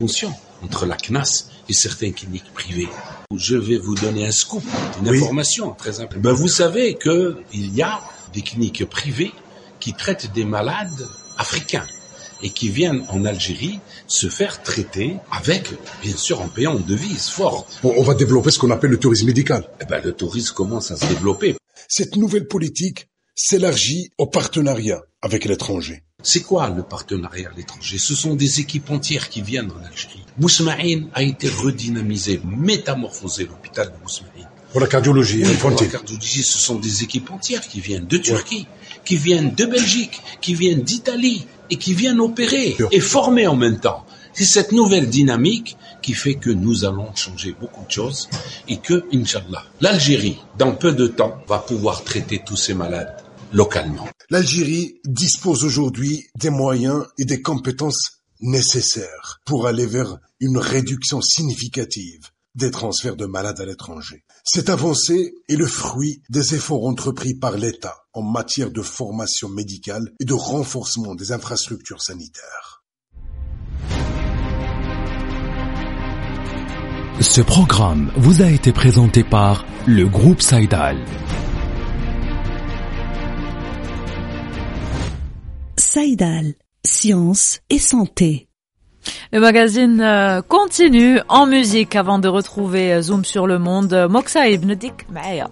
fonction entre la CNAS et certaines cliniques privées. Je vais vous donner un scoop, une information très importante. Vous savez qu'il y a des cliniques privées qui traitent des malades africains et qui viennent en Algérie se faire traiter avec, bien sûr, en payant une devise forte. On va développer ce qu'on appelle le tourisme médical. Le tourisme commence à se développer. Cette nouvelle politique s'élargit au partenariat avec l'étranger. C'est quoi le partenariat à l'étranger? Ce sont des équipes entières qui viennent en Algérie. Bousmaïn a été redynamisé, métamorphosé, l'hôpital de Bousmaïn. Pour la cardiologie, pour la cardiologie, ce sont des équipes entières qui viennent de Turquie, qui viennent de Belgique, qui viennent d'Italie et qui viennent opérer et former en même temps. C'est cette nouvelle dynamique qui fait que nous allons changer beaucoup de choses et que, Inch'Allah, l'Algérie, dans peu de temps, va pouvoir traiter tous ces malades localement. L'Algérie dispose aujourd'hui des moyens et des compétences nécessaires pour aller vers une réduction significative des transferts de malades à l'étranger. Cette avancée est le fruit des efforts entrepris par l'État en matière de formation médicale et de renforcement des infrastructures sanitaires. Ce programme vous a été présenté par le groupe Saïdal. Saïdal, science et santé. Le magazine continue en musique avant de retrouver Zoom sur le monde. Moxa Ibn Dik Maya.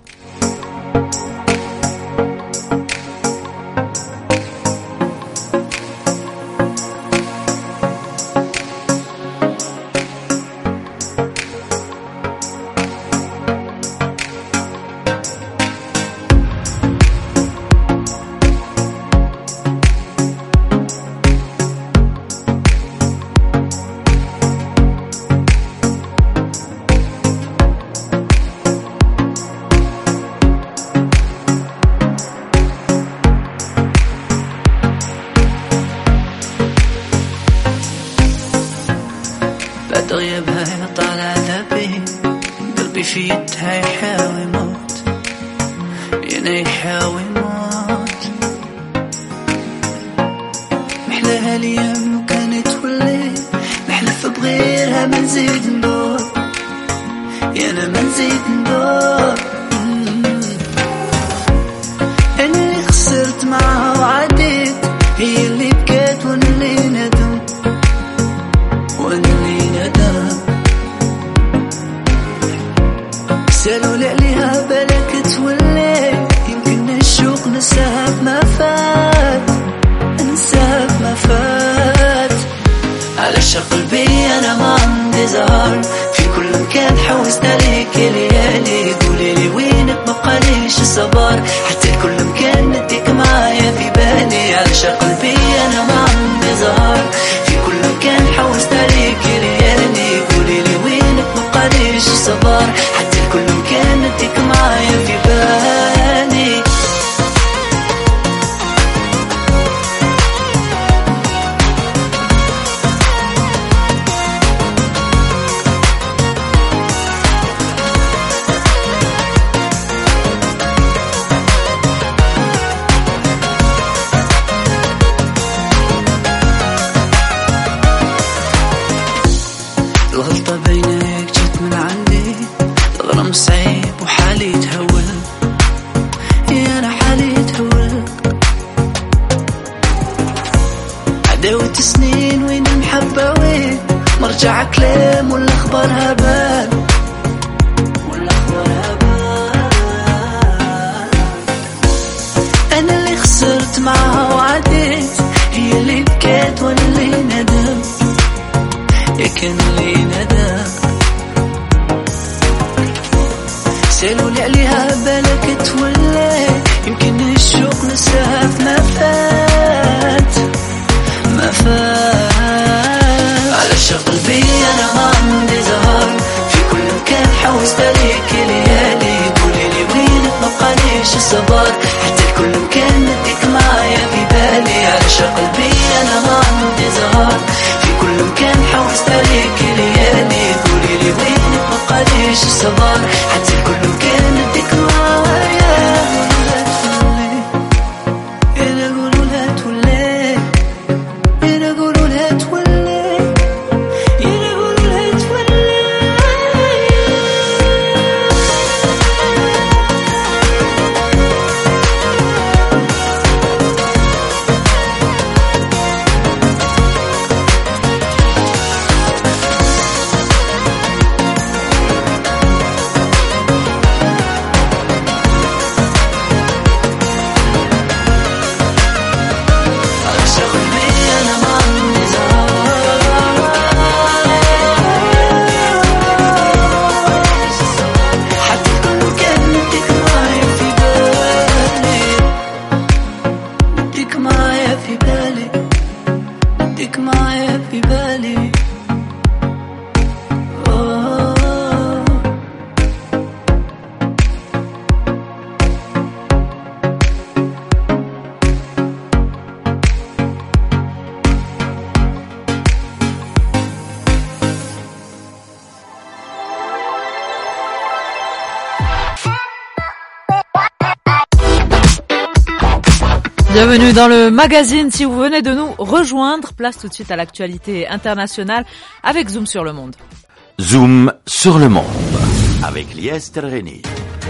Bienvenue dans le magazine. Si vous venez de nous rejoindre, place tout de suite à l'actualité internationale avec Zoom sur le monde. Zoom sur le monde avec Lies Terreni.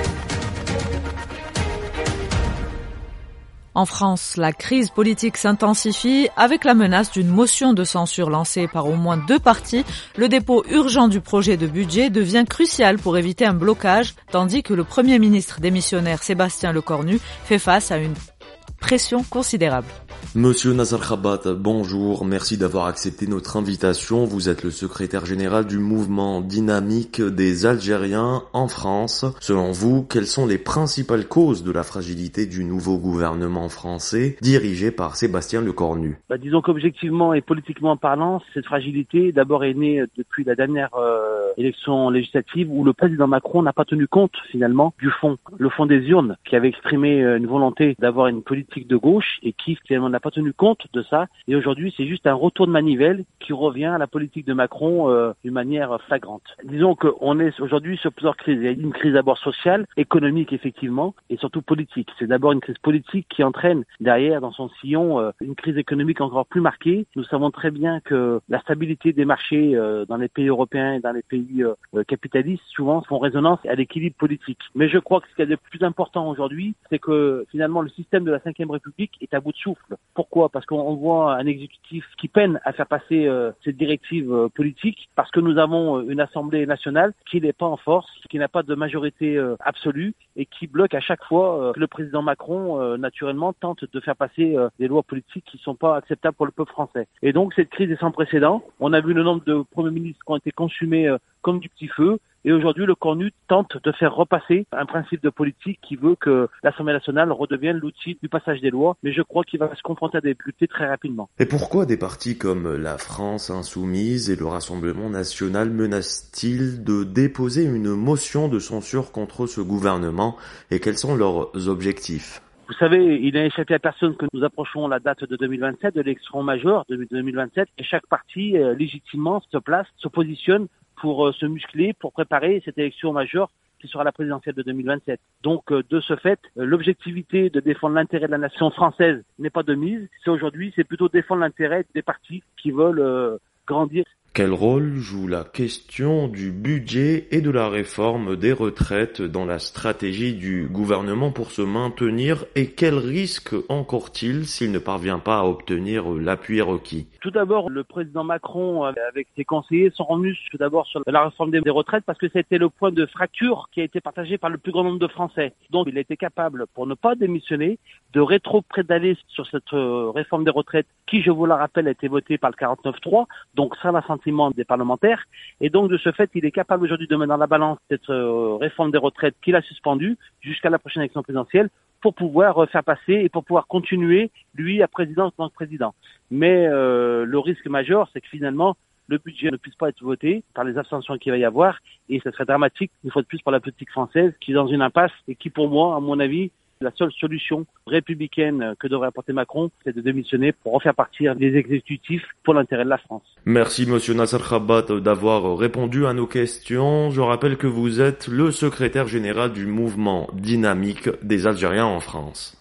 En France, la crise politique s'intensifie avec la menace d'une motion de censure lancée par au moins 2 partis. Le dépôt urgent du projet de budget devient crucial pour éviter un blocage, tandis que le Premier ministre démissionnaire Sébastien Lecornu fait face à une pression considérable. Monsieur Nasser Khabat, bonjour, merci d'avoir accepté notre invitation. Vous êtes le secrétaire général du mouvement dynamique des Algériens en France. Selon vous, quelles sont les principales causes de la fragilité du nouveau gouvernement français dirigé par Sébastien Lecornu? Disons qu'objectivement et politiquement parlant, cette fragilité d'abord est née depuis la dernière élection législative où le président Macron n'a pas tenu compte finalement du fond, le fond des urnes, qui avait exprimé une volonté d'avoir une politique de gauche et qui finalement n'a pas tenu compte de ça. Et aujourd'hui, c'est juste un retour de manivelle qui revient à la politique de Macron d'une manière flagrante. Disons qu'on est aujourd'hui sur plusieurs crises. Il y a une crise d'abord sociale, économique effectivement, et surtout politique. C'est d'abord une crise politique qui entraîne derrière dans son sillon une crise économique encore plus marquée. Nous savons très bien que la stabilité des marchés dans les pays européens et dans les pays capitalistes souvent font résonance à l'équilibre politique. Mais je crois que ce qu'il y a de plus important aujourd'hui, c'est que finalement le système de la Ve République est à bout de souffle. Pourquoi ? Parce qu'on voit un exécutif qui peine à faire passer cette directive politique, parce que nous avons une Assemblée nationale qui n'est pas en force, qui n'a pas de majorité absolue et qui bloque à chaque fois que le président Macron, naturellement, tente de faire passer des lois politiques qui ne sont pas acceptables pour le peuple français. Et donc cette crise est sans précédent. On a vu le nombre de premiers ministres qui ont été consumés comme du petit feu. Et aujourd'hui, Lecornu tente de faire repasser un principe de politique qui veut que l'Assemblée nationale redevienne l'outil du passage des lois. Mais je crois qu'il va se confronter à des difficultés très rapidement. Et pourquoi des partis comme la France Insoumise et le Rassemblement National menacent-ils de déposer une motion de censure contre ce gouvernement et quels sont leurs objectifs ? Vous savez, il n'a échappé à personne que nous approchons la date de 2027, de l'élection majeure de 2027, et chaque parti, légitimement, se place, se positionne pour se muscler, pour préparer cette élection majeure qui sera la présidentielle de 2027. Donc, de ce fait, l'objectivité de défendre l'intérêt de la nation française n'est pas de mise. C'est plutôt défendre l'intérêt des partis qui veulent grandir. Quel rôle joue la question du budget et de la réforme des retraites dans la stratégie du gouvernement pour se maintenir et quel risque encourt-il s'il ne parvient pas à obtenir l'appui requis? Tout d'abord, le président Macron, avec ses conseillers, sont revenus tout d'abord sur la réforme des retraites parce que c'était le point de fracture qui a été partagé par le plus grand nombre de Français. Donc, il a été capable, pour ne pas démissionner, de rétro-pédaler sur cette réforme des retraites qui, je vous la rappelle, a été votée par le 49.3, donc sans l'assentiment des parlementaires. Et donc, de ce fait, il est capable aujourd'hui de mettre dans la balance cette réforme des retraites qu'il a suspendue jusqu'à la prochaine élection présidentielle pour pouvoir faire passer et pour pouvoir continuer, lui, à président en tant que président. Mais le risque majeur, c'est que finalement, le budget ne puisse pas être voté par les abstentions qu'il va y avoir et ce serait dramatique, une fois de plus, pour la politique française qui est dans une impasse et qui, pour moi, à mon avis, la seule solution républicaine que devrait apporter Macron, c'est de démissionner pour refaire partir les exécutifs pour l'intérêt de la France. Merci Monsieur Nasser Khabat d'avoir répondu à nos questions. Je rappelle que vous êtes le secrétaire général du mouvement dynamique des Algériens en France.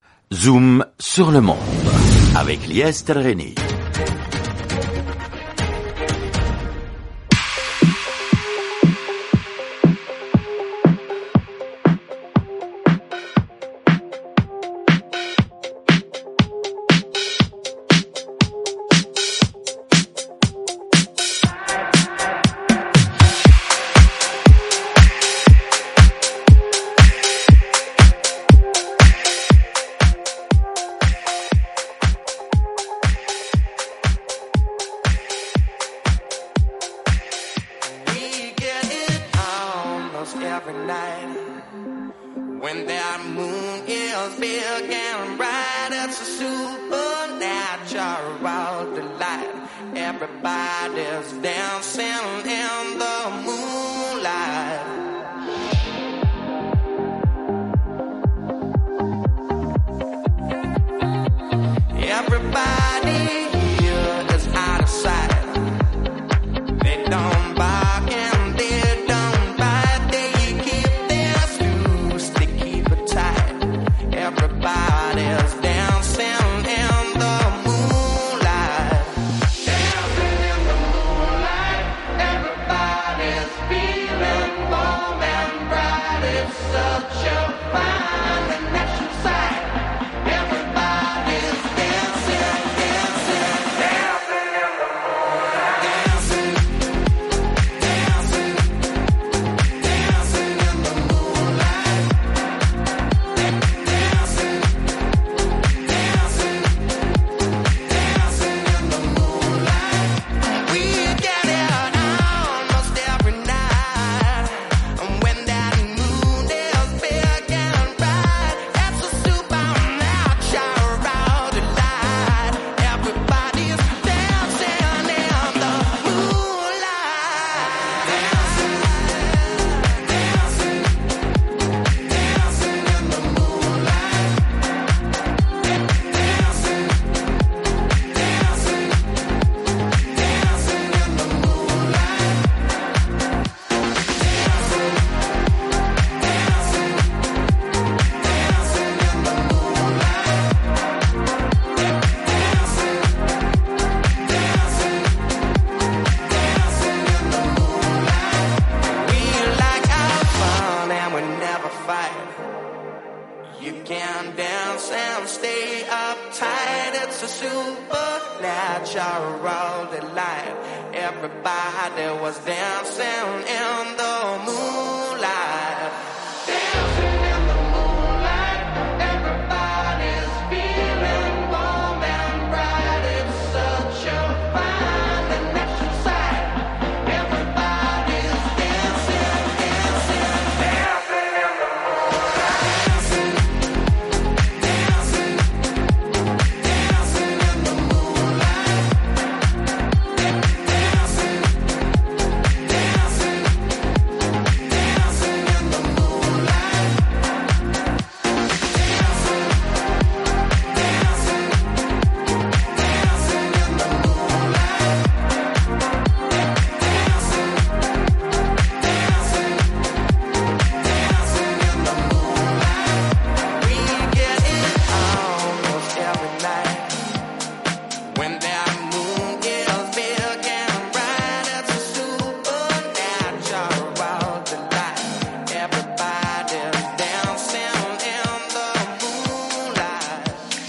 Zoom sur le monde avec Lies Terreni. every night. When that moon is big and bright, it's a supernatural delight. Everybody's dancing in the moonlight. Everybody here is out of sight. They don't bark and they don't bite. They keep their screws, they keep it tight. Everybody's dancing it's a supernatural delight. Everybody was dancing in the moonlight. Dancing in the moonlight. Everybody's feeling warm and bright. It's such a fine and natural sight. Everybody's dancing, dancing, dancing in the moonlight. Dancing, dancing, dancing in the moonlight. Dancing, dancing, dancing in the moonlight. We get it almost every night. When that moon is big and bright, it's a supernatural delight. Everybody's dancing in the moonlight.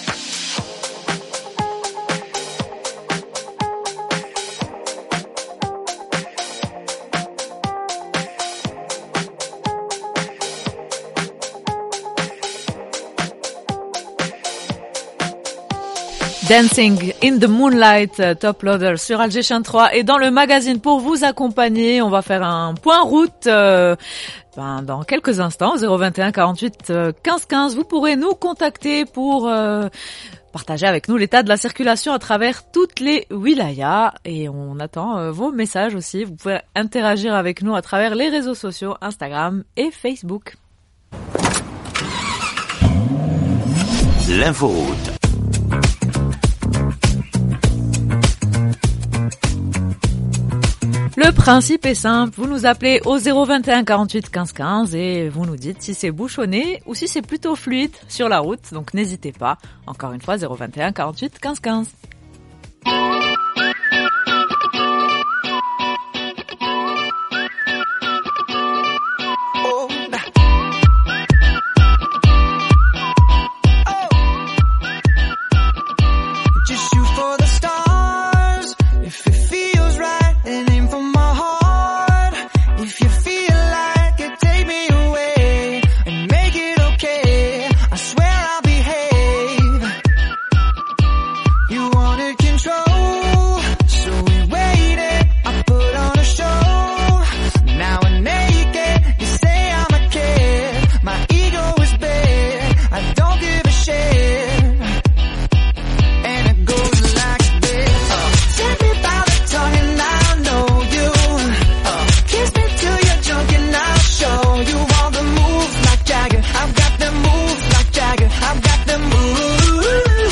Dancing in the Moonlight, Top Loader sur Alger 3 et dans le magazine pour vous accompagner, on va faire un point route dans quelques instants, 021 48 15 15. Vous pourrez nous contacter pour partager avec nous l'état de la circulation à travers toutes les wilayas et on attend vos messages aussi. Vous pouvez interagir avec nous à travers les réseaux sociaux, Instagram et Facebook. L'inforoute. Le principe est simple, vous nous appelez au 021 48 15 15 et vous nous dites si c'est bouchonné ou si c'est plutôt fluide sur la route, donc n'hésitez pas. Encore une fois, 021 48 15 15. Just shoot for the stars. If it feels right, and aim for my heart. If you feel like it, take me away and make it okay. I swear I'll behave. You wanted control, so we waited. I put on a show. Now I'm naked. You say I'm a kid. My ego is big. I don't give a shit. And it goes like this. Take me by the tongue and I'll know you. Kiss me till you're drunk and I'll show you all the moves like Jagger. I've got the moves like Jagger. I've got the moves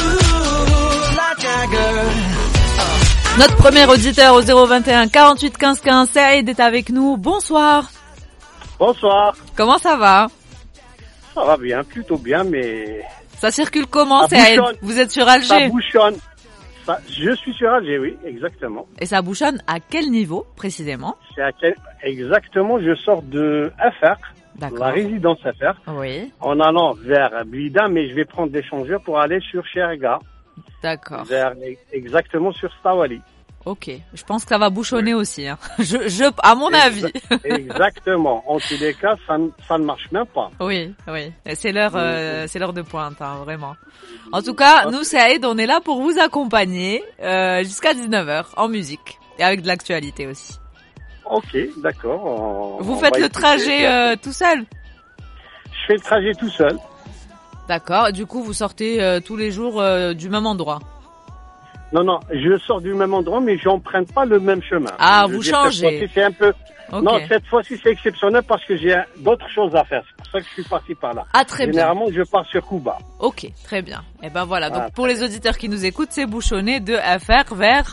like Jagger. Notre premier auditeur au 021 48 15 15, Saïd est avec nous. Bonsoir. Bonsoir. Comment ça va? Ça va bien, plutôt bien, mais Ça circule comment, Ça Saïd? bouchonne. Vous êtes sur ça Alger? bouchonne. Je suis sur Alger, oui, exactement. Et ça bouchonne à quel niveau, précisément? Exactement, je sors de Afar, D'accord. la résidence Afar, Oui, en allant vers Blida, mais je vais prendre l'échangeur pour aller sur Cherga, d'accord. exactement sur Stawali. Ok, je pense que ça va bouchonner aussi, hein. À mon avis. Exactement. En tous les cas, ça ne marche même pas. Oui, oui. Et c'est l'heure de pointe, hein, vraiment. En tout cas, nous, Saïd, on est là pour vous accompagner jusqu'à 19h en musique et avec de l'actualité aussi. Ok, d'accord. Vous faites le trajet tout seul? Je fais le trajet tout seul. D'accord. Et du coup, vous sortez tous les jours du même endroit? Non, je sors du même endroit, mais j'emprunte pas le même chemin. Ah, Je vous veux dire, changez. Cette fois-ci, c'est un peu... Ok. Non, cette fois-ci, c'est exceptionnel parce que j'ai d'autres choses à faire. C'est pour ça que je suis parti par là. Ah, très bien. Généralement, je pars sur Cuba. Ok, très bien. Et ben voilà. Voilà. Donc pour les auditeurs qui nous écoutent, c'est bouchonné de FR vers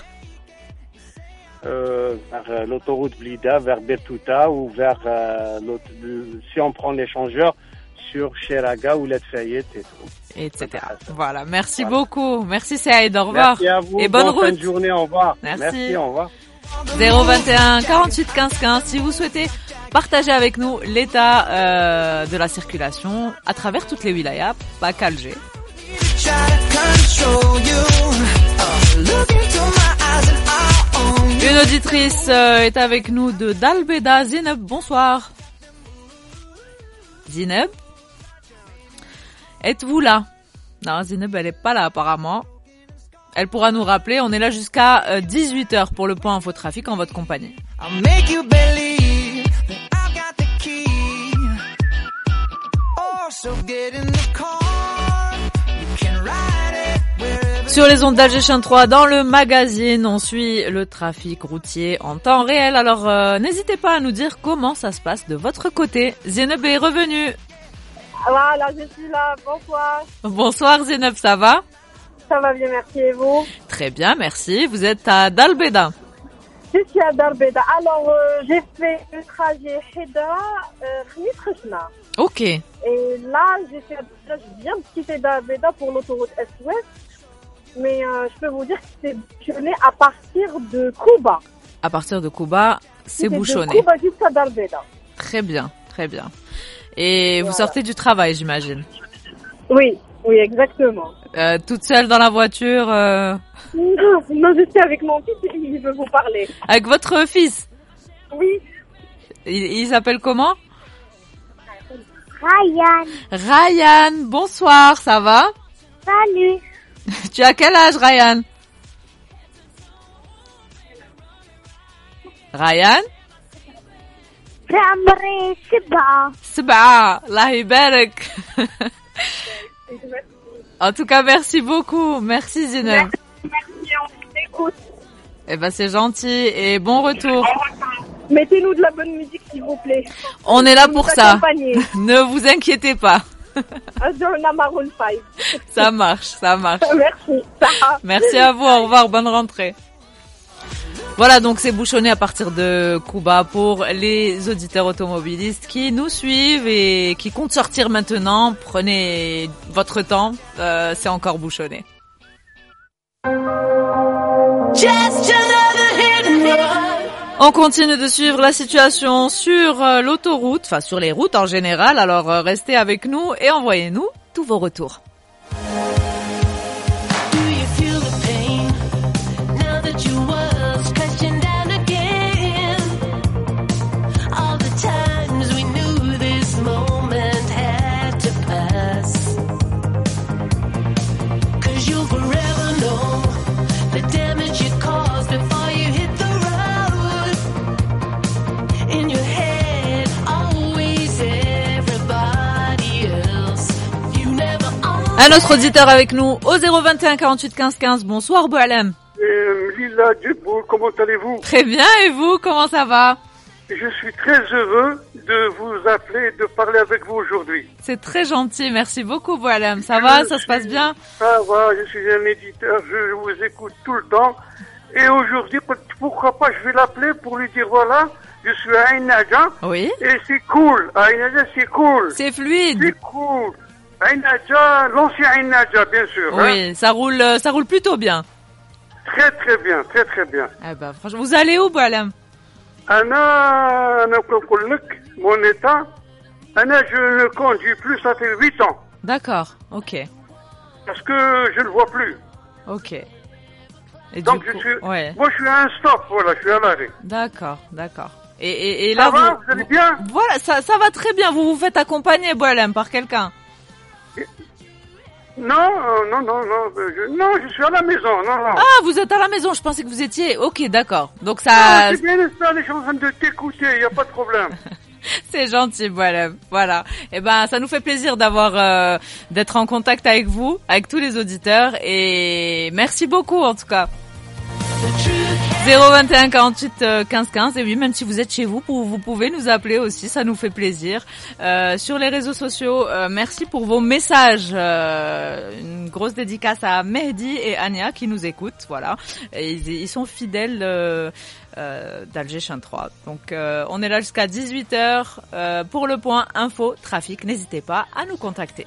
Vers l'autoroute Blida, vers Bertouta ou vers si on prend l'échangeur sur Cheraga ou Letfayette et tout. etc. Voilà. Merci beaucoup. Merci Saïd. Au revoir. Merci à vous. Et bonne route. Fin de journée. Au revoir. Merci. Au revoir. 021 48 15 15 si vous souhaitez partager avec nous l'état de la circulation à travers toutes les wilayas, pas qu'Alger. try to control you. Look into my eyes and I'll own you. Une auditrice est avec nous de Dalbeda. Zineb, bonsoir. Zineb, êtes-vous là? Non, Zineb, elle est pas là apparemment. Elle pourra nous rappeler. On est là jusqu'à 18h pour le point infotrafic en votre compagnie. I'll make you believe that I've got the key. Oh, so get in the car. You can ride it wherever. Sur les ondes d'Alger 3, dans le magazine, on suit le trafic routier en temps réel. Alors, n'hésitez pas à nous dire comment ça se passe de votre côté. Zineb est revenue. Voilà, je suis là. Bonsoir. Bonsoir Zineb, ça va? Ça va bien, merci. Et vous? Très bien, merci. Vous êtes à Dalbeda. Je suis à Dalbeda. Alors, j'ai fait le trajet Heda, Khni. Ok. Et là, je viens de quitter Dalbeda pour l'autoroute Est-Ouest. Mais je peux vous dire que c'est bouchonné à partir de Kouba. À partir de Kouba, c'est bouchonné. De Kouba jusqu'à Dalbeda. Très bien, très bien. Et voilà. Vous sortez du travail, j'imagine? Oui, oui, exactement. Toute seule dans la voiture Non, je suis avec mon fils et il veut vous parler. Avec votre fils? Oui. Il s'appelle comment? Ryan. Ryan, bonsoir, ça va? Salut. Tu as quel âge, Ryan? Ryan? في عمري 7. 7, Allah يبارك. En tout cas, merci beaucoup. Merci Zineb. Merci, on t'écoute. Eh ben, c'est gentil et bon retour. Mettez-nous de la bonne musique, s'il vous plaît. On est là pour ça. Ne vous inquiétez pas. Ça marche, ça marche. Merci. Merci à vous, au revoir, bonne rentrée. Voilà, donc c'est bouchonné à partir de Kouba pour les auditeurs automobilistes qui nous suivent et qui comptent sortir maintenant. Prenez votre temps, c'est encore bouchonné. On continue de suivre la situation sur l'autoroute, enfin sur les routes en général. Alors restez avec nous et envoyez-nous tous vos retours. Un autre auditeur avec nous au 021 48 15 15. Bonsoir Boualem. Lila Djiboul, comment allez-vous? Très bien, et vous, comment ça va? Je suis très heureux de vous appeler et de parler avec vous aujourd'hui. C'est très gentil, merci beaucoup Boualem. Ça va, ça se passe bien? Ça va, je suis un éditeur, je vous écoute tout le temps. Et aujourd'hui, pourquoi pas, je vais l'appeler pour lui dire voilà, je suis à Ain Nadja. Oui. Et c'est cool, à Ain Nadja c'est cool. C'est fluide. C'est cool. Ain Nadja, l'ancien Ain Nadja, bien sûr. Oui, hein. Ça roule plutôt bien. Très très bien, très très bien. Eh ben, franchement, vous allez où, Boualem? أنا أقول لك mon état, je ne conduis plus, ça fait 8 ans. D'accord, ok. Parce que je ne vois plus. Ok. Et donc du coup, moi je suis à un stop, voilà, je suis à l'arrêt. D'accord, d'accord. Et ça là, va, vous allez bien? Voilà, ça va très bien. Vous vous faites accompagner, Boualem, par quelqu'un? Non, je suis à la maison, non. Ah, vous êtes à la maison, je pensais que vous étiez... Ok, d'accord. Donc ça... Non, c'est bien installé, je suis en train de t'écouter, il n'y a pas de problème. C'est gentil, Boualem. Voilà. Eh ben, ça nous fait plaisir d'être en contact avec vous, avec tous les auditeurs, et merci beaucoup, en tout cas. 021 48 15 15, et oui, même si vous êtes chez vous, vous pouvez nous appeler aussi, ça nous fait plaisir. Sur les réseaux sociaux, merci pour vos messages. Une grosse dédicace à Mehdi et Ania qui nous écoutent, voilà. Et ils sont fidèles d'Alger 3. Donc on est là jusqu'à 18h pour le point info trafic. N'hésitez pas à nous contacter.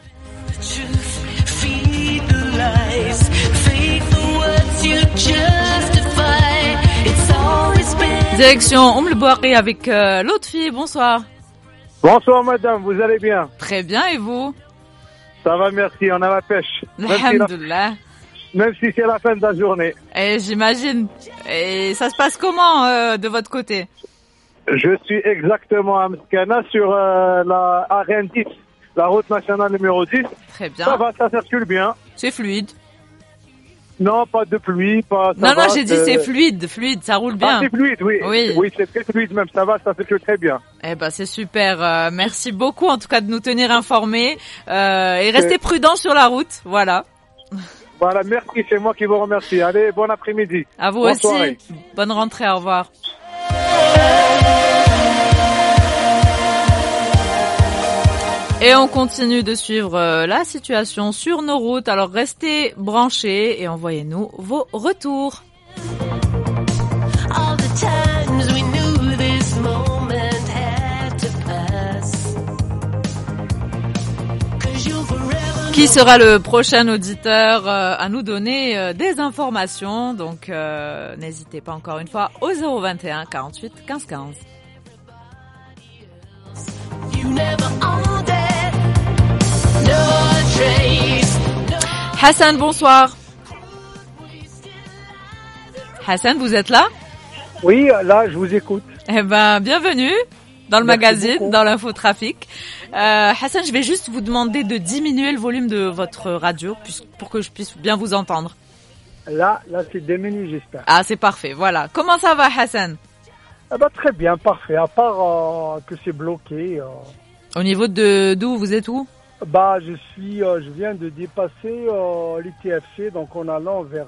Direction Oum le Bouari avec l'autre fille. Bonsoir. Bonsoir madame, vous allez bien? Très bien, et vous? Ça va, merci, on a la pêche. Alhamdoulilah. Même si c'est la fin de la journée. Et j'imagine. Et ça se passe comment de votre côté? Je suis exactement à Mskana sur la RN10, la route nationale numéro 10. Très bien. Ça va, ça circule bien. C'est fluide. Non, pas de pluie, pas... Non, j'ai dit c'est fluide, ça roule bien. Ah, c'est fluide, oui. Oui, c'est très fluide même, ça va, ça circule très bien. Eh ben, c'est super. Merci beaucoup, en tout cas, de nous tenir informés. Et restez prudents sur la route, voilà. Voilà, merci, c'est moi qui vous remercie. Allez, bon après-midi. À vous Bonne aussi. Soirée. Bonne rentrée, au revoir. Et on continue de suivre la situation sur nos routes. Alors restez branchés et envoyez-nous vos retours. Qui sera le prochain auditeur à nous donner des informations? Donc n'hésitez pas encore une fois au 021 48 15 15. Hassan, bonsoir. Hassan, vous êtes là? Oui, là, je vous écoute. Eh ben, bienvenue dans le Merci magazine, beaucoup. dans l'infotrafic. Hassan, je vais juste vous demander de diminuer le volume de votre radio pour que je puisse bien vous entendre. Là, c'est diminué, j'espère. Ah, c'est parfait, voilà. Comment ça va, Hassan? Ah bah, très bien, parfait. À part que c'est bloqué. Au niveau d'où vous êtes où? Bah, je viens de dépasser l'ITFC, donc en allant vers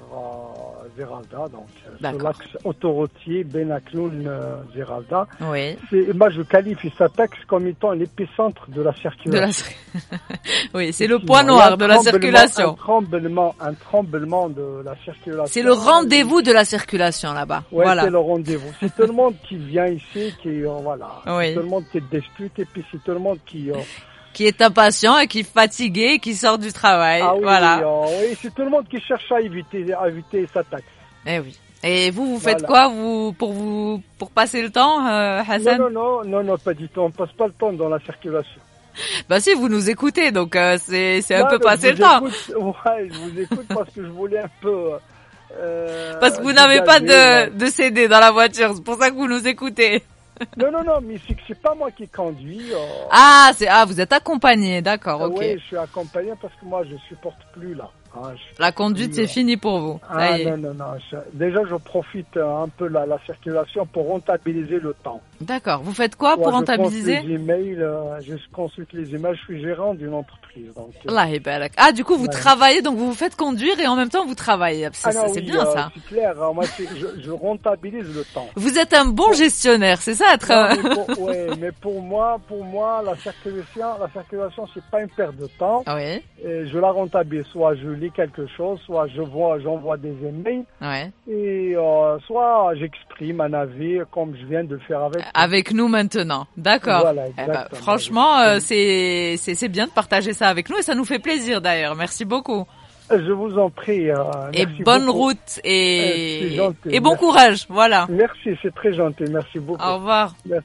Alda, donc sur l'axe autoroutier Benakloun-Alda. Oui. Moi, je qualifie cet axe comme étant l'épicentre de la circulation. Oui, c'est le point noir de la circulation. Un tremblement de la circulation. C'est le rendez-vous de la circulation là-bas. Ouais, voilà. C'est le rendez-vous. C'est tout le monde qui vient ici, voilà. Oui. C'est tout le monde qui dispute et puis c'est tout le monde qui est impatient et qui est fatigué, qui sort du travail. Ah oui, voilà. Oui, c'est tout le monde qui cherche à éviter sa taxe. Eh oui. Et vous faites quoi pour passer le temps, Hassan? Non, pas du tout. On passe pas le temps dans la circulation. Bah si, vous nous écoutez, donc c'est un peu passer le temps. Ouais, je vous écoute parce que je voulais un peu... parce que vous n'avez pas de CD dans la voiture, c'est pour ça que vous nous écoutez. Non, mais c'est pas moi qui conduis. Vous êtes accompagné, d'accord, ok. Oui, je suis accompagné parce que moi je supporte plus là. La conduite, c'est fini pour vous. Ça y est. Non. Déjà, je profite un peu de la circulation pour rentabiliser le temps. D'accord. Vous faites quoi pour rentabiliser? Je consulte les emails. Je suis gérant d'une entreprise. Donc, du coup, vous travaillez, donc vous vous faites conduire et en même temps vous travaillez. C'est bien ça. C'est clair. Moi, je rentabilise le temps. Vous êtes un bon gestionnaire, c'est ça être. Mais pour moi, la circulation, c'est pas une perte de temps. Oui. Et je la rentabilise. Soit je lis quelque chose, soit j'envoie des emails. Ouais. Et soit j'exprime un avis comme je viens de le faire avec nous maintenant. D'accord. Voilà, franchement, c'est bien de partager ça avec nous et ça nous fait plaisir d'ailleurs. Merci beaucoup. Je vous en prie. Et bonne route et bon merci. Courage. Voilà. Merci, c'est très gentil. Merci beaucoup. Au revoir. Merci.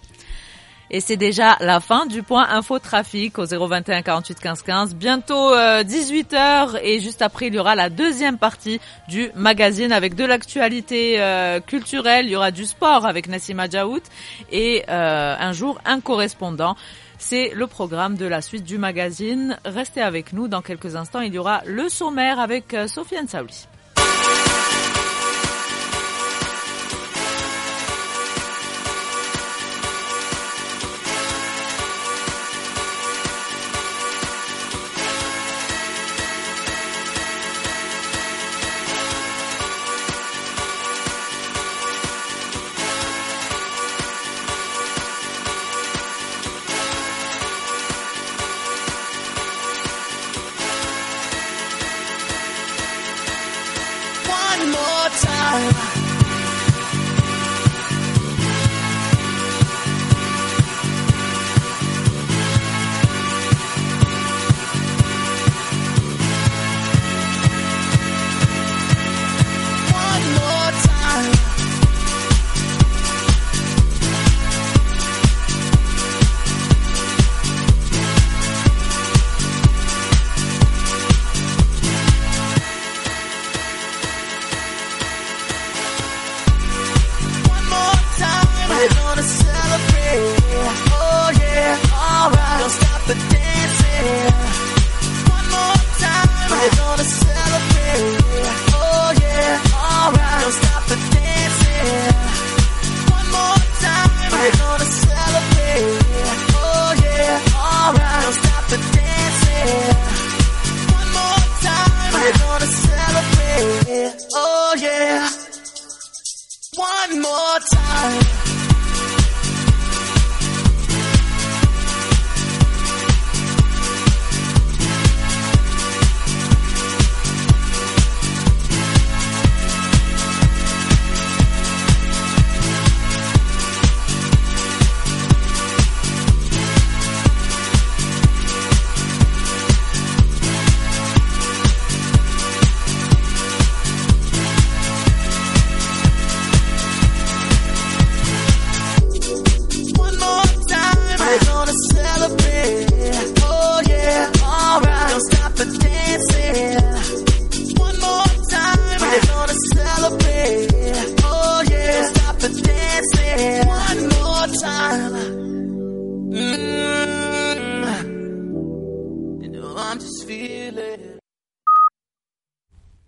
Et c'est déjà la fin du point info trafic au 021 48 15 15. Bientôt 18h et juste après il y aura la deuxième partie du magazine avec de l'actualité culturelle. Il y aura du sport avec Nassima Djaout et un jour un correspondant. C'est le programme de la suite du magazine. Restez avec nous. Dans quelques instants, il y aura le sommaire avec Sofiane Saouli.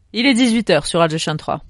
Il est 18h sur Al Jazeera 3.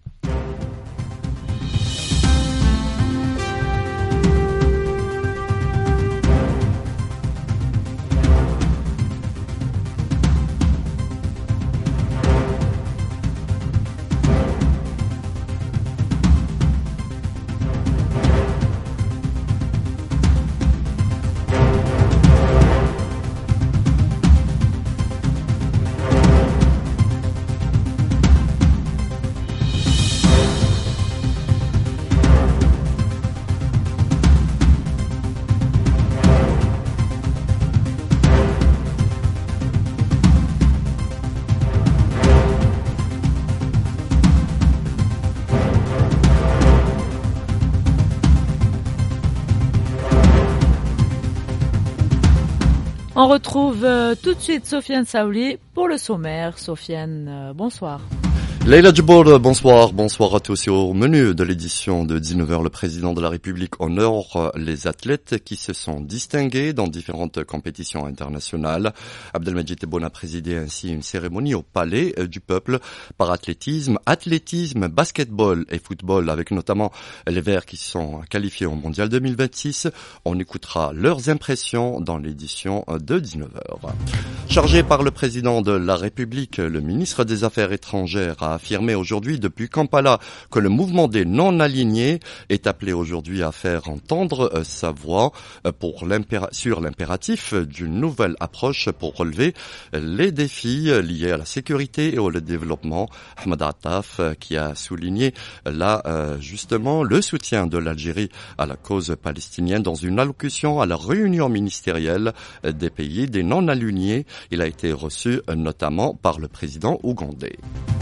On retrouve tout de suite Sofiane Saouli pour le sommaire. Sofiane, bonsoir. Leïla Djibour, bonsoir à tous. Et au menu de l'édition de 19h, le président de la République honore les athlètes qui se sont distingués dans différentes compétitions internationales. Abdelmajid Tebboune a présidé ainsi une cérémonie au Palais du Peuple par athlétisme, basketball et football, avec notamment les Verts qui sont qualifiés au Mondial 2026. On écoutera leurs impressions dans l'édition de 19h. Chargé par le président de la République, le ministre des Affaires étrangères a affirmé aujourd'hui depuis Kampala que le mouvement des non-alignés est appelé aujourd'hui à faire entendre sa voix sur l'impératif d'une nouvelle approche pour relever les défis liés à la sécurité et au développement. Ahmed Attaf qui a souligné justement le soutien de l'Algérie à la cause palestinienne dans une allocution à la réunion ministérielle des pays des non-alignés. Il a été reçu notamment par le président ougandais.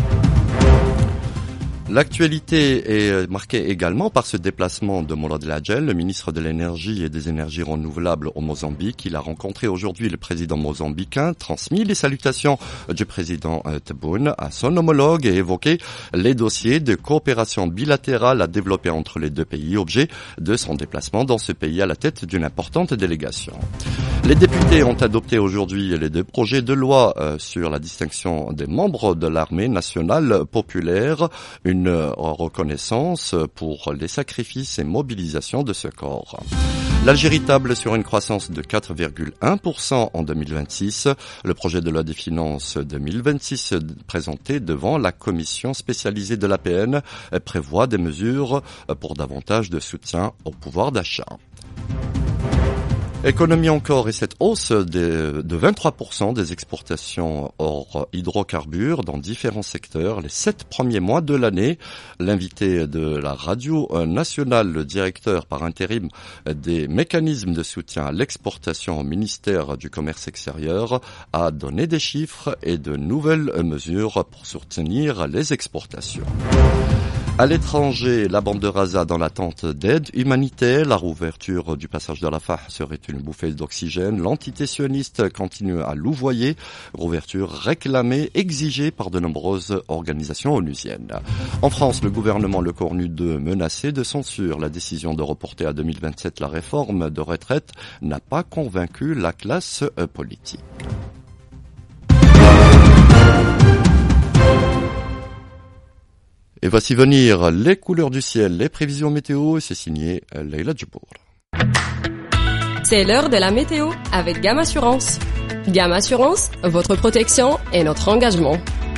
L'actualité est marquée également par ce déplacement de Mourad El-Adjel, le ministre de l'Énergie et des Énergies renouvelables au Mozambique. Il a rencontré aujourd'hui le président mozambicain, transmis les salutations du président Tebboune à son homologue et évoqué les dossiers de coopération bilatérale à développer entre les deux pays, objet de son déplacement dans ce pays à la tête d'une importante délégation. Les députés ont adopté aujourd'hui les deux projets de loi sur la distinction des membres de l'armée nationale populaire, une reconnaissance pour les sacrifices et mobilisations de ce corps. L'Algérie table sur une croissance de 4,1% en 2026. Le projet de loi des finances 2026 présenté devant la commission spécialisée de l'APN prévoit des mesures pour davantage de soutien au pouvoir d'achat. Économie encore, et cette hausse de 23% des exportations hors hydrocarbures dans différents secteurs les 7 premiers mois de l'année. L'invité de la radio nationale, le directeur par intérim des mécanismes de soutien à l'exportation au ministère du Commerce extérieur, a donné des chiffres et de nouvelles mesures pour soutenir les exportations. À l'étranger, la bande de Gaza dans l'attente d'aide humanitaire. La rouverture du passage de Rafah serait une bouffée d'oxygène. L'entité sioniste continue à louvoyer. Rouverture réclamée, exigée par de nombreuses organisations onusiennes. En France, le gouvernement Le Cornu 2 menacé de censure. La décision de reporter à 2027 la réforme de retraite n'a pas convaincu la classe politique. Et voici venir les couleurs du ciel, les prévisions météo, et c'est signé Leïla Djibour. C'est l'heure de la météo avec Gam Assurance. Gam Assurance, votre protection et notre engagement.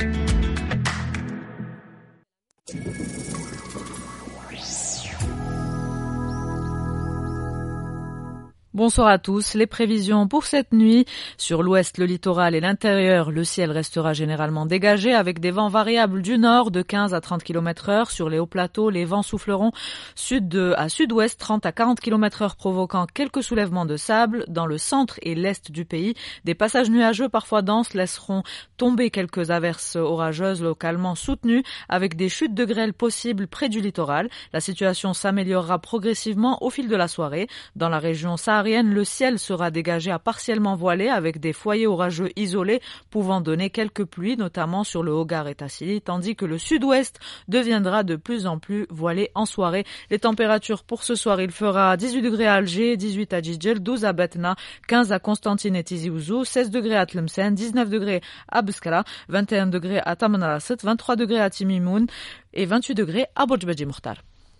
Bonsoir à tous. Les prévisions pour cette nuit. Sur l'ouest, le littoral et l'intérieur, le ciel restera généralement dégagé avec des vents variables du nord de 15 à 30 km/h. Sur les hauts plateaux, les vents souffleront sud à sud-ouest 30 à 40 km/h provoquant quelques soulèvements de sable. Dans le centre et l'est du pays, des passages nuageux parfois denses laisseront tomber quelques averses orageuses localement soutenues avec des chutes de grêle possibles près du littoral. La situation s'améliorera progressivement au fil de la soirée. Dans la région saharienne, saharienne, le ciel sera dégagé à partiellement voilé avec des foyers orageux isolés pouvant donner quelques pluies, notamment sur le Hogar et Tassili, tandis que le sud-ouest deviendra de plus en plus voilé en soirée. Les températures pour ce soir, il fera 18 degrés à Alger, 18 à Djidjel, 12 à Batna, 15 à Constantine et Tizi Ouzou, 16 degrés à Tlemcen, 19 degrés à Beskala, 21 degrés à Tamanrasset, 23 degrés à Timimoun et 28 degrés à Bojbadji Mokhtar.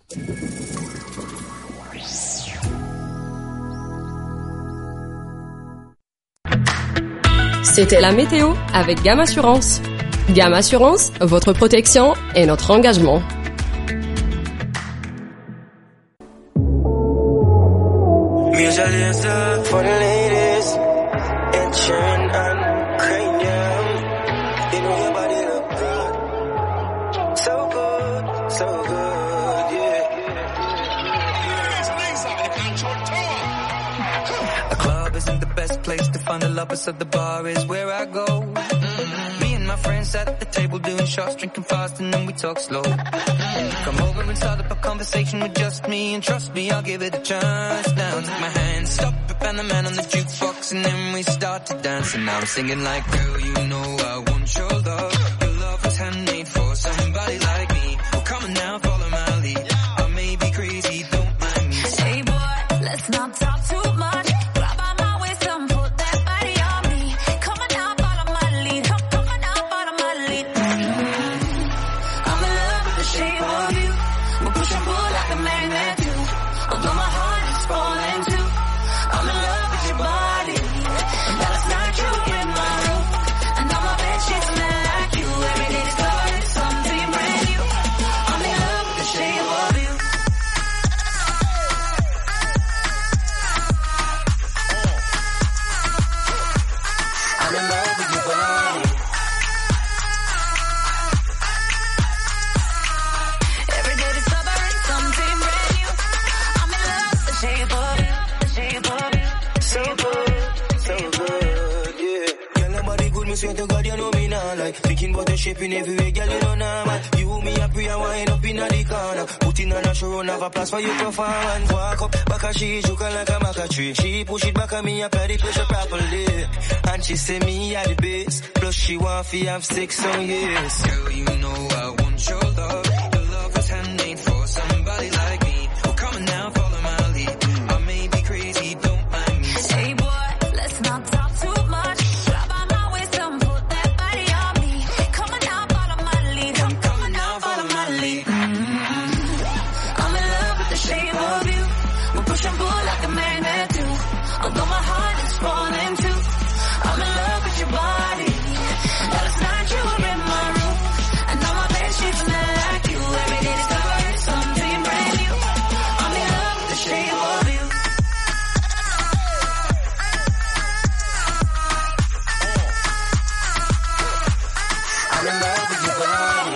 C'était la météo avec Gam Assurance. Gam Assurance, votre protection et notre engagement. Find the lovers of the bar is where I go. Me and my friends at the table doing shots, drinking fast and then we talk slow. Come over and start up a conversation with just me, and trust me, I'll give it a chance. Now take my hand, stop it, and the man on the jukebox, and then we start to dance. And now I'm singing like, girl, you know I want your love. Your love was handmade for somebody like me. Well, come on now, follow my lead. I may be crazy, don't mind me. Hey boy, let's not talk too much. Shaping everywhere, girl, you know now, man. You, me, I pray and wind up in the corner. Putting on a show, run have a place for you perform and walk up. Back at she, juke like a maca tree. She push it back at me, apply the pressure properly. And she say me at the base. Plus she want to have 6 on years. Girl, you know I want your love. Your love was handmade for somebody like me. Well, come on now, follow my lead. I may be crazy, don't mind me. Hey boy, let's not talk too much. Although my heart is falling too, I'm in love with your body. Last night you were in my room, and now my bed sheets smell like you. Every day discovering something brand new. I'm in love with the shape of you. I'm in love with your body.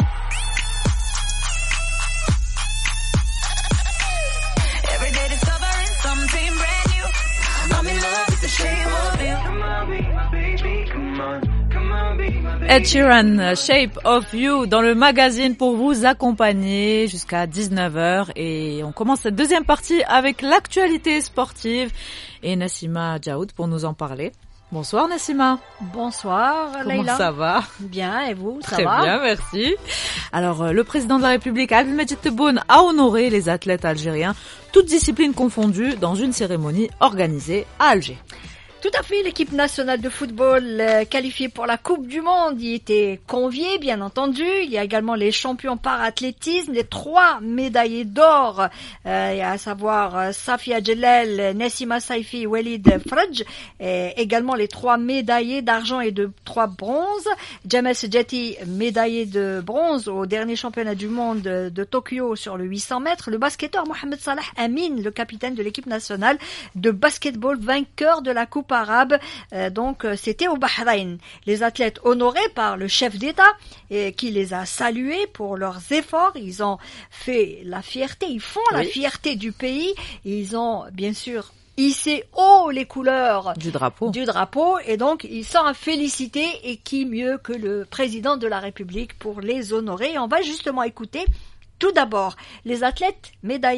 Every day discovering something brand new. I'm in love with the shape of you. Come on, be my baby, come on. Ed Sheeran, Shape of You, dans le magazine pour vous accompagner jusqu'à 19h. Et on commence cette deuxième partie avec l'actualité sportive. Et Nassima Djaoud pour nous en parler. Bonsoir Nassima. Bonsoir Leïla. Comment ça va? Bien, et vous? Ça va? Très bien, merci. Alors, le président de la République, Abdelmadjid Tebboune, a honoré les athlètes algériens, toutes disciplines confondues, dans une cérémonie organisée à Alger. Tout à fait, l'équipe nationale de football qualifiée pour la Coupe du Monde y était conviée, bien entendu. Il y a également les champions par athlétisme, les 3 médaillés d'or, à savoir Safia Djellel, Nessima Saifi, Walid Fradj, et également les 3 médaillés d'argent et de 3 bronzes. James Djetti, médaillé de bronze au dernier championnat du monde de Tokyo sur le 800 mètres. Le basketteur Mohamed Salah Amin, le capitaine de l'équipe nationale de basketball, vainqueur de la Coupe arabe, donc c'était au Bahreïn. Les athlètes honorés par le chef d'État qui les a salués pour leurs efforts, ils ont fait la fierté, ils font la fierté du pays, ils ont bien sûr hissé haut les couleurs du drapeau et donc ils sont à féliciter, et qui mieux que le président de la République pour les honorer. Et on va justement écouter tout d'abord les athlètes médaillés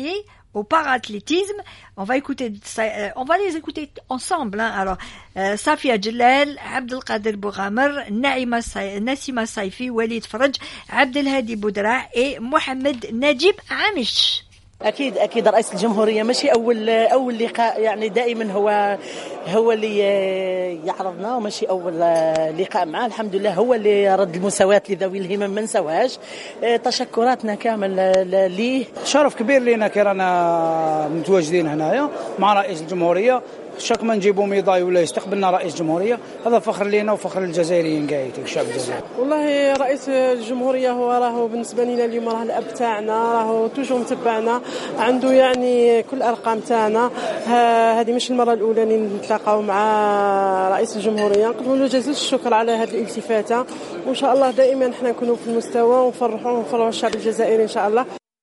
au para-athlétisme. On va les écouter ensemble. Alors, Safia Jalal, Abdelkader Bougamar, Nassima Saifi, Walid Faraj, Abdelhadi Boudra et Mohamed Najib Amish. أكيد رئيس الجمهورية ماشي أول لقاء يعني دائما هو اللي يعرضنا وماشي أول لقاء معه الحمد لله هو اللي رد المساواة لذوي الهمم ما نسواهاش تشكراتنا كامل ليه شرف كبير لينا كي رانا متواجدين هنايا مع رئيس الجمهورية شاك ما نجيبوا ميداي ولا يستقبلنا رئيس الجمهورية هذا فخر لينا وفخر للجزائريين قايتي الشعب الجزائري. والله رئيس الجمهورية هو راهو بالنسبة لنا اليوم راه الأب تاعنا راهو توجو متبعنا عنده يعني كل الأرقام تاعنا هذه مش المرة الأولى اللي نتلاقاو مع رئيس الجمهورية نقدموا له جزيل الشكر على هذه الالتفاتة وإن شاء الله دائما احنا نكونوا في المستوى ونفرحوا الشعب الجزائري إن شاء الله.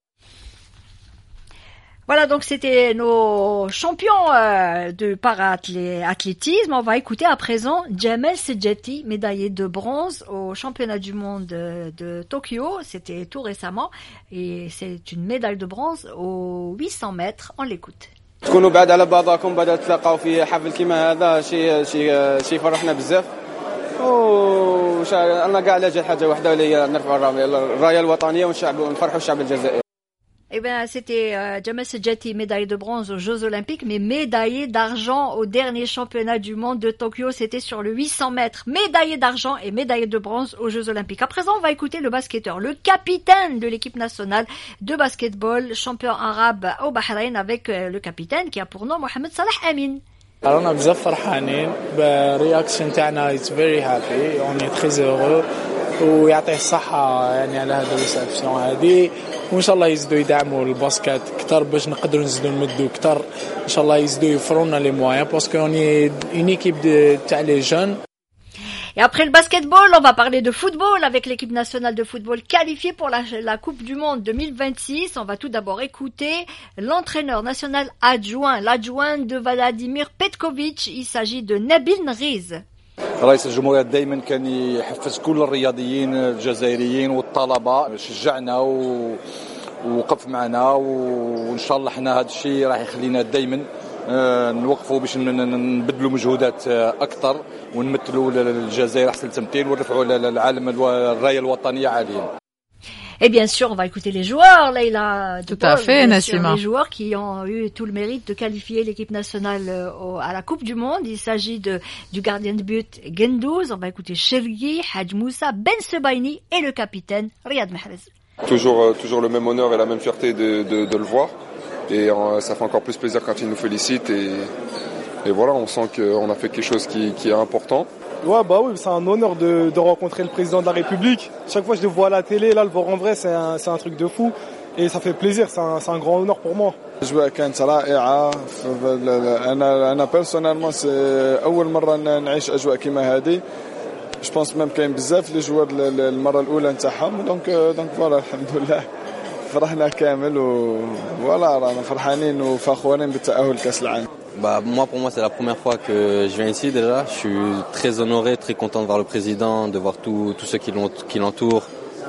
Voilà, donc c'était nos champions de para-athlétisme. On va écouter à présent Jamel Sedjati, médaillé de bronze au championnat du monde de Tokyo. C'était tout récemment. Et c'est une médaille de bronze aux 800 mètres. On l'écoute. تكونوا بعد على بعضكم بعد تلاقاو في حفل كيما هذا شيء فرحنا بزاف انا كاع على جال حاجه واحده اللي هي نرفعوا الرايه الوطنيه ونفرحوا الشعب الجزائري. Eh bien, c'était Jamel Sedjati, médaillé de bronze aux Jeux Olympiques, mais médaillé d'argent au dernier championnat du monde de Tokyo. C'était sur le 800 mètres. Médaillé d'argent et médaillé de bronze aux Jeux Olympiques. À présent, on va écouter le basketteur, le capitaine de l'équipe nationale de basketball, champion arabe au Bahreïn, avec le capitaine qui a pour nom Mohamed Salah Amin. رانا بزاف فرحانين بالرياكشن تاعنا it's very happy on est très heureux ويعطيه الصحة يعني على هذا الريسبسيون هذه وإن شاء الله يزيدوا يدعموا الباسكت كتر باش نقدروا نزيدوا نمدوا كتر إن شاء الله يزيدوا يوفرونا لي مويان باسكو on est une équipe تاع les jeunes. Et après le basketball, on va parler de football avec l'équipe nationale de football qualifiée pour la Coupe du Monde 2026. On va tout d'abord écouter l'entraîneur national adjoint, l'adjoint de Vladimir Petkovic. Il s'agit de Nabil Nriz. رئيس الجمهورية دائما كان يحفز كل الرياضيين الجزائريين والطلبة شجعنا ووقف معنا وإن شاء الله احنا هذا الشيء راح يخلينا دائما نوقفوا باش نبذلوا مجهودات أكثر ونمثلوا الجزائر أحسن تمثيل ونرفعوا للعالم الراية الوطنية عاليا. Et bien sûr, on va écouter les joueurs, Leïla. Tout à fait, Nassima. Les joueurs qui ont eu tout le mérite de qualifier l'équipe nationale à la Coupe du Monde. Il s'agit du gardien de but Gendouz. On va écouter Chergui, Hadj Moussa, Ben Sebaini et le capitaine Riyad Mahrez. Toujours le même honneur et la même fierté de le voir. Et ça fait encore plus plaisir quand il nous félicite. Et voilà, on sent qu'on a fait quelque chose qui est important. Ouais, bah oui, c'est un honneur de rencontrer le président de la République. Chaque fois que je le vois à la télé, là, le voir en vrai, c'est un truc de fou. Et ça fait plaisir, c'est un grand honneur pour moi. الأجواء كانت رائعة. أنا personnellement c'est أول مرة نعيش أجواء كيما هذه. Je pense même كاين بزاف لي جوار المرة الأولى نتاعهم. donc voilà الحمد لله فرحنا كامل وفوالا رانا فرحانين وفخورين بالتأهل لكأس العالم. Pour moi, c'est la première fois que je viens ici déjà. Je suis très honoré, très content de voir le président, de voir tous ceux qui l'entourent,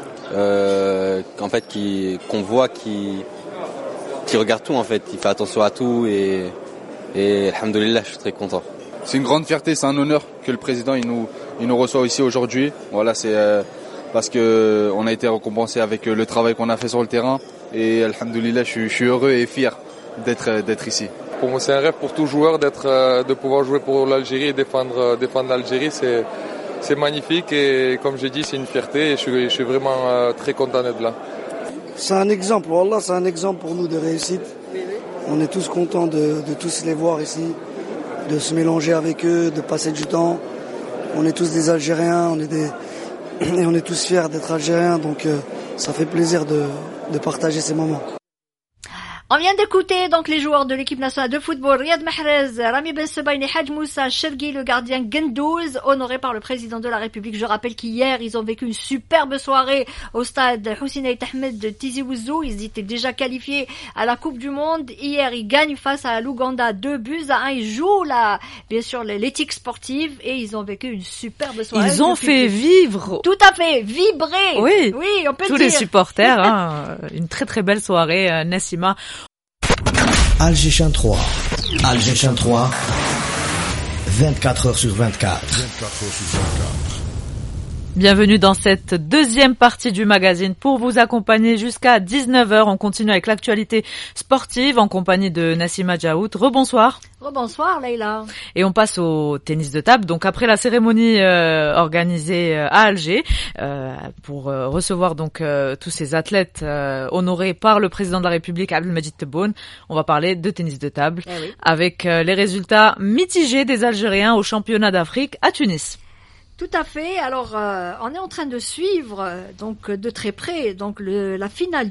en fait, qu'on voit, qui regarde tout en fait. Il fait attention à tout et alhamdoulilah, je suis très content. C'est une grande fierté, c'est un honneur que le président il nous reçoit ici aujourd'hui. Voilà, c'est parce que on a été récompensé avec le travail qu'on a fait sur le terrain et alhamdoulilah, je suis heureux et fier d'être ici. Pour moi, c'est un rêve pour tout joueur de pouvoir jouer pour l'Algérie et défendre l'Algérie. C'est magnifique et comme j'ai dit, c'est une fierté et je suis vraiment très content d'être là. C'est un exemple, Wallah, c'est un exemple pour nous de réussite. On est tous contents de tous les voir ici, de se mélanger avec eux, de passer du temps. On est tous des Algériens, et on est tous fiers d'être Algériens, donc ça fait plaisir de partager ces moments. On vient d'écouter donc les joueurs de l'équipe nationale de football, Riyad Mahrez, Rami Ben Sebaini, Hadj Moussa, Chergui, le gardien Gendouz, honoré par le président de la République. Je rappelle qu'hier, ils ont vécu une superbe soirée au stade Hussein Ait Ahmed de Tizi Ouzou. Ils étaient déjà qualifiés à la Coupe du Monde. Hier, ils gagnent face à l'Ouganda 2-1. Ils jouent bien sûr, l'éthique sportive et ils ont vécu une superbe soirée. Ils ont fait vivre. Tout à fait, vibrer. Oui, on peut tous dire. Les supporters, une très très belle soirée, Nassima. Algéchan 3. Algéchan 3. 24 heures sur 24. Bienvenue dans cette deuxième partie du magazine pour vous accompagner jusqu'à 19h. On continue avec l'actualité sportive en compagnie de Nassima Djaout. Rebonsoir. Rebonsoir Leïla. Et on passe au tennis de table. Donc après la cérémonie organisée à Alger pour recevoir donc tous ces athlètes honorés par le président de la République Abdelmadjid Tebboune, on va parler de tennis de table avec les résultats mitigés des Algériens au championnat d'Afrique à Tunis. Tout à fait. Alors, on est en train de suivre donc de très près donc la finale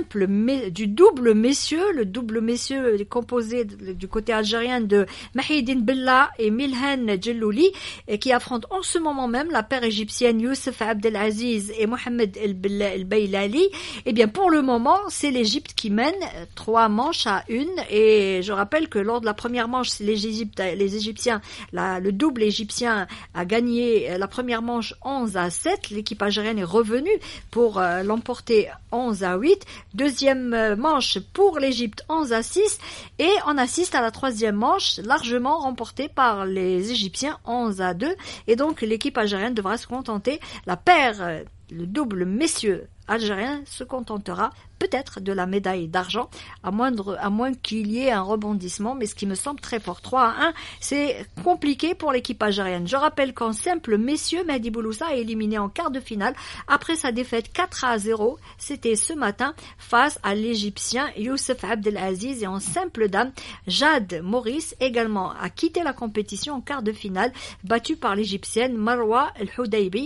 du double messieurs. Le double messieurs est composé du côté algérien de Mahidine Bella et Milhan Djellouli et qui affrontent en ce moment même la paire égyptienne Youssef Abdelaziz et Mohamed El Beilali. Eh bien, pour le moment, c'est l'Égypte qui mène 3 manches à 1. Et je rappelle que lors de la première manche, les Égyptiens, le double égyptien a gagné la première manche 11-7, l'équipe algérienne est revenue pour l'emporter 11-8. Deuxième manche pour l'Égypte 11-6 et on assiste à la troisième manche largement remportée par les Égyptiens 11-2 et donc l'équipe algérienne devra se contenter, la paire, le double messieurs algérien se contentera peut-être de la médaille d'argent, à moins qu'il y ait un rebondissement, mais ce qui me semble très fort. 3-1, c'est compliqué pour l'équipe algérienne. Je rappelle qu'en simple messieurs, Mehdi Bouloussa a éliminé en quart de finale après sa défaite 4-0. C'était ce matin face à l'Égyptien Youssef Abdelaziz et en simple dame, Jade Maurice également a quitté la compétition en quart de finale, battue par l'Égyptienne Marwa El Houdaibi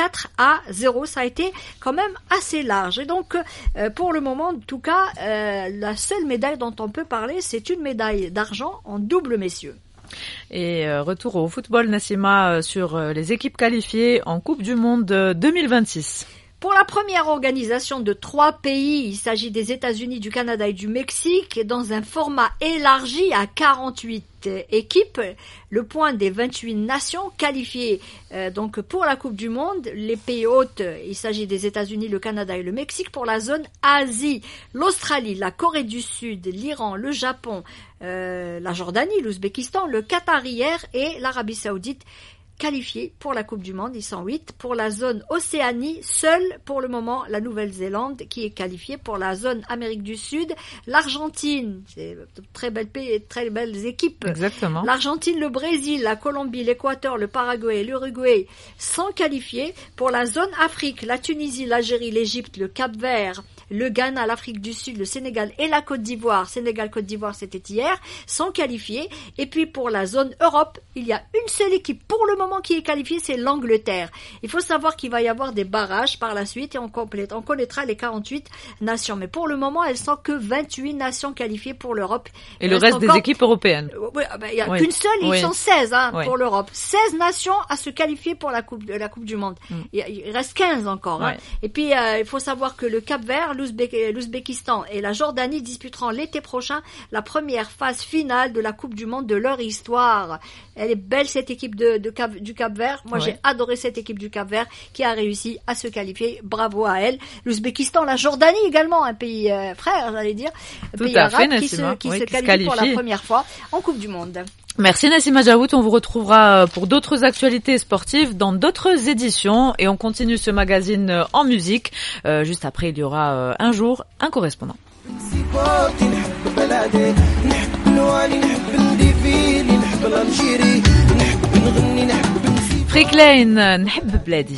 4-0. Ça a été quand même assez large. Et donc, pour le moment, en tout cas, la seule médaille dont on peut parler, c'est une médaille d'argent en double messieurs. Et retour au football, Nassima, sur les équipes qualifiées en Coupe du Monde 2026. Pour la première organisation de 3 pays, il s'agit des États-Unis, du Canada et du Mexique, dans un format élargi à 48 équipes, le point des 28 nations qualifiées donc pour la Coupe du Monde. Les pays hôtes, il s'agit des États-Unis, le Canada et le Mexique. Pour la zone Asie, l'Australie, la Corée du Sud, l'Iran, le Japon, la Jordanie, l'Ouzbékistan, le Qatar hier et l'Arabie Saoudite. Qualifiés pour la Coupe du Monde, ils sont 8. Pour la zone Océanie, seule pour le moment la Nouvelle-Zélande qui est qualifiée. Pour la zone Amérique du Sud, l'Argentine, c'est très belles équipes. Exactement. L'Argentine, le Brésil, la Colombie, l'Équateur, le Paraguay et l'Uruguay sont qualifiés. Pour la zone Afrique, la Tunisie, l'Algérie, l'Égypte, le Cap-Vert, le Ghana, l'Afrique du Sud, le Sénégal et la Côte d'Ivoire, Sénégal-Côte d'Ivoire c'était hier, sont qualifiés. Et puis pour la zone Europe, il y a une seule équipe pour le moment qui est qualifiée, c'est l'Angleterre. Il faut savoir qu'il va y avoir des barrages par la suite et on connaîtra les 48 nations. Mais pour le moment, elles sont que 28 nations qualifiées pour l'Europe. Et le reste des équipes européennes. Oui, il n'y a qu'une seule, ils sont 16 pour l'Europe. 16 nations à se qualifier pour la Coupe du Monde. Il reste 15 encore. Et puis il faut savoir que le Cap-Vert, l'Ouzbékistan et la Jordanie disputeront l'été prochain la première phase finale de la Coupe du Monde de leur histoire. Elle est belle cette équipe du Cap-Vert. Moi j'ai adoré cette équipe du Cap-Vert qui a réussi à se qualifier. Bravo à elle. L'Ouzbékistan, la Jordanie également, un pays frère, j'allais dire, un pays arabe qui se qualifie pour la première fois en Coupe du Monde. Merci Nassima Djaout, on vous retrouvera pour d'autres actualités sportives dans d'autres éditions et on continue ce magazine en musique. Juste après, il y aura un jour un correspondant. Freak Lane, نحب بلادي.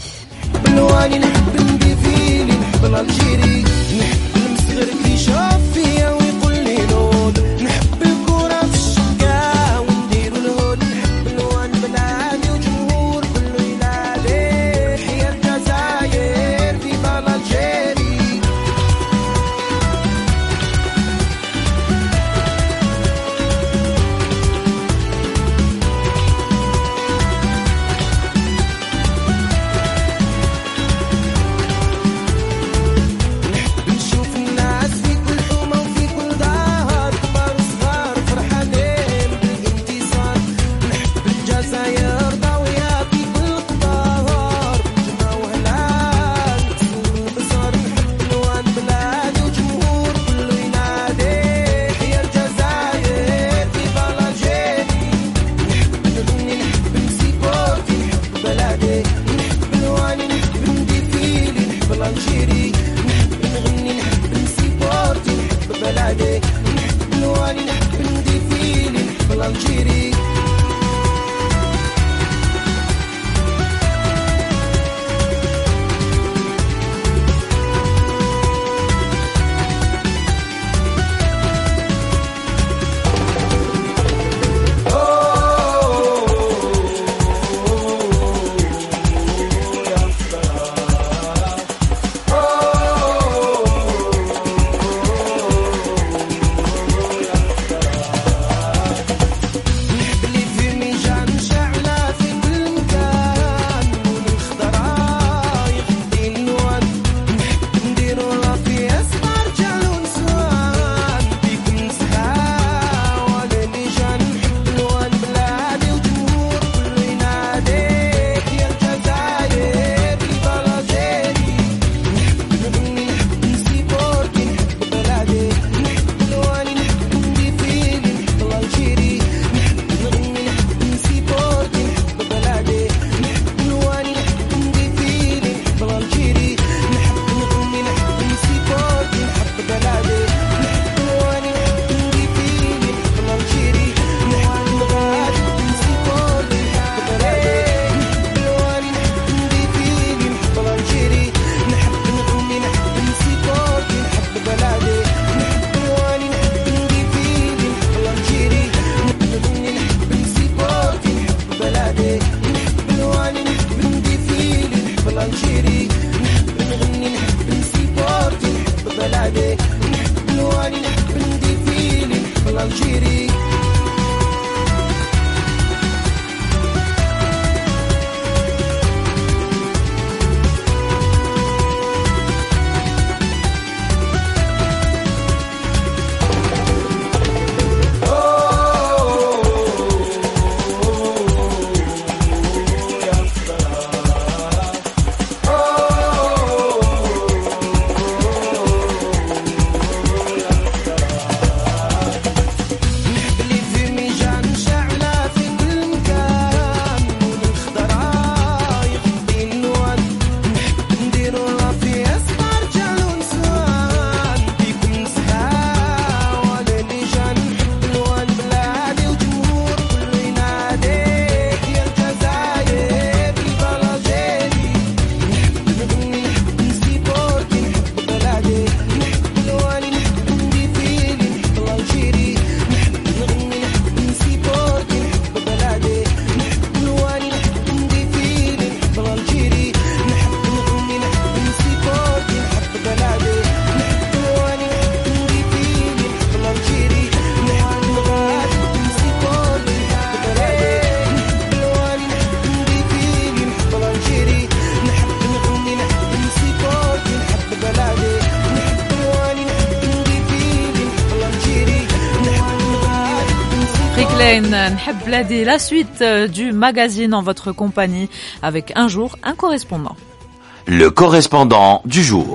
La suite du magazine en votre compagnie avec un jour un correspondant. Le correspondant du jour.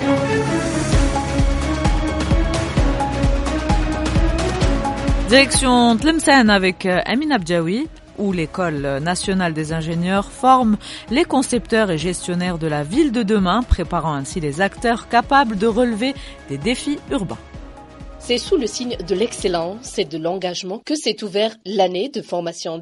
Direction Tlemcen avec Amina Bdjaoui, où l'École nationale des ingénieurs forme les concepteurs et gestionnaires de la ville de demain, préparant ainsi les acteurs capables de relever des défis urbains. C'est sous le signe de l'excellence et de l'engagement que s'est ouvert l'année de formation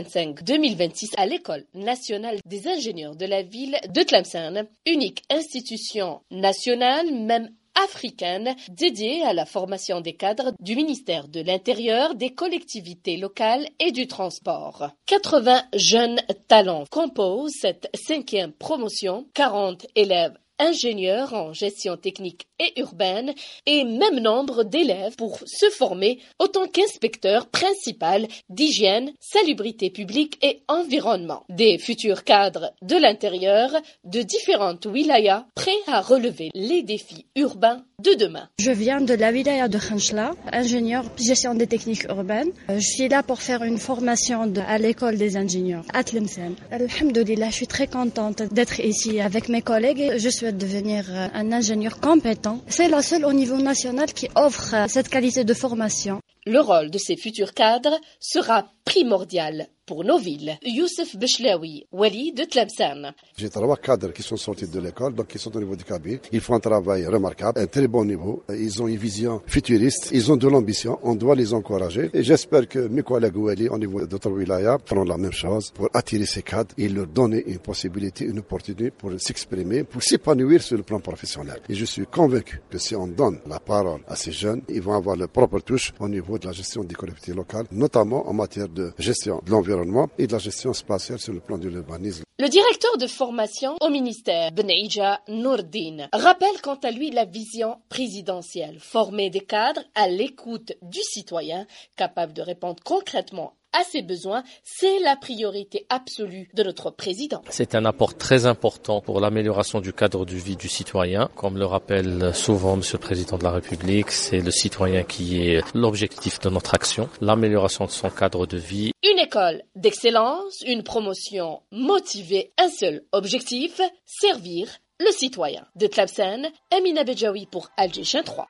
2025-2026 à l'École nationale des ingénieurs de la ville de Tlemcen, unique institution nationale, même africaine, dédiée à la formation des cadres du ministère de l'Intérieur, des collectivités locales et du transport. 80 jeunes talents composent cette 5e promotion, 40 élèves ingénieurs en gestion technique et urbaine et même nombre d'élèves pour se former autant qu'inspecteur principal d'hygiène, salubrité publique et environnement. Des futurs cadres de l'intérieur de différentes wilayas prêts à relever les défis urbains de demain. Je viens de la wilaya de Khanchla, ingénieur gestion des techniques urbaines. Je suis là pour faire une formation à l'école des ingénieurs à Tlemcen. Alhamdoulilah, je suis très contente d'être ici avec mes collègues et je souhaite devenir un ingénieur compétent. C'est la seule au niveau national qui offre cette qualité de formation. Le rôle de ces futurs cadres sera primordial pour nos villes. Youssef Bechlaoui, Wali de Tlemcen. J'ai 3 cadres qui sont sortis de l'école, donc ils sont au niveau du cabine. Ils font un travail remarquable, un très bon niveau. Ils ont une vision futuriste, ils ont de l'ambition, on doit les encourager. Et j'espère que mes collègues Wali, au niveau d'autres wilayas, feront la même chose pour attirer ces cadres et leur donner une possibilité, une opportunité pour s'exprimer, pour s'épanouir sur le plan professionnel. Et je suis convaincu que si on donne la parole à ces jeunes, ils vont avoir leur propre touche au niveau de la gestion des collectivités locales, notamment en matière de gestion de l'environnement et de la gestion spatiale sur le plan de l'urbanisme. Le directeur de formation au ministère, Beneija Nourdine, rappelle quant à lui la vision présidentielle, former des cadres à l'écoute du citoyen, capable de répondre concrètement à ses besoins, c'est la priorité absolue de notre président. C'est un apport très important pour l'amélioration du cadre de vie du citoyen. Comme le rappelle souvent Monsieur le Président de la République, c'est le citoyen qui est l'objectif de notre action, l'amélioration de son cadre de vie. Une école d'excellence, une promotion motivée, un seul objectif, servir le citoyen. De Tlemcen, Amina Bdjaoui pour Alger 3.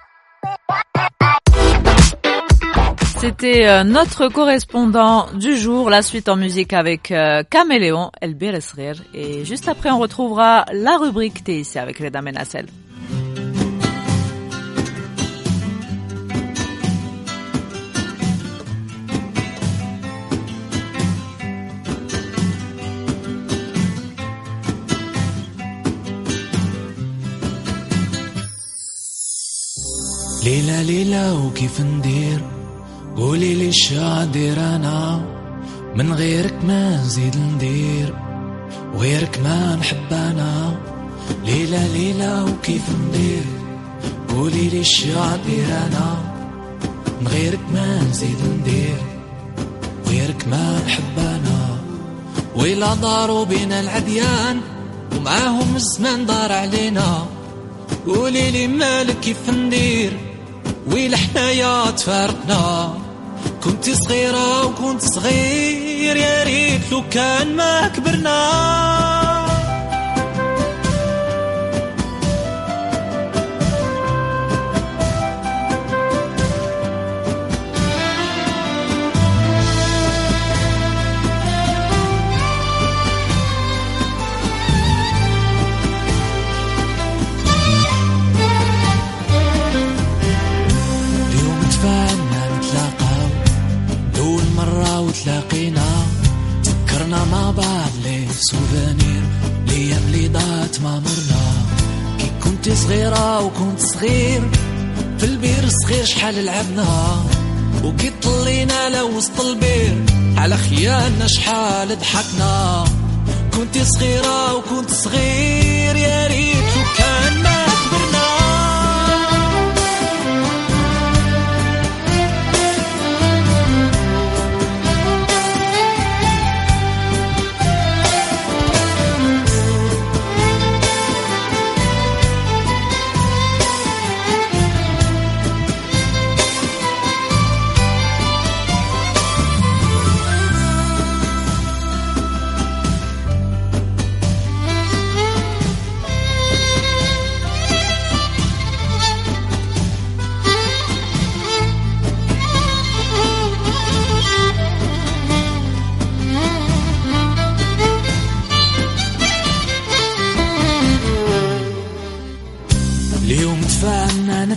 C'était notre correspondant du jour. La suite en musique avec Caméléon, El Beresrir. Et juste après, on retrouvera la rubrique TIC avec Reda Menassel. ليلى ليلى وكيف ندير قولي لي شادير انا من غيرك ما نزيد ندير وغيرك ما نحب انا ليلى ليلى وكيف ندير قولي لي شادير انا من غيرك ما نزيد ندير وغيرك ما نحب انا ويلا داروا بينا العديان ومعاهم الزمان دار علينا قولي لي مالك كيف ندير ويلا حنايا تفارقنا كنت صغيرة وكنت صغير يا ريت لو كان ما كبرنا تلاقينا تفكرنا مع بعض لي سوفانير ليام لي ضاعت ما مرنا كي كنت صغيرة وكنت صغير في البير صغير شحال لعبنا وكي طلينا لوسط البير على خيالنا شحال ضحكنا كنت صغيرة وكنت صغير يا ريت لو كان ما كبرنا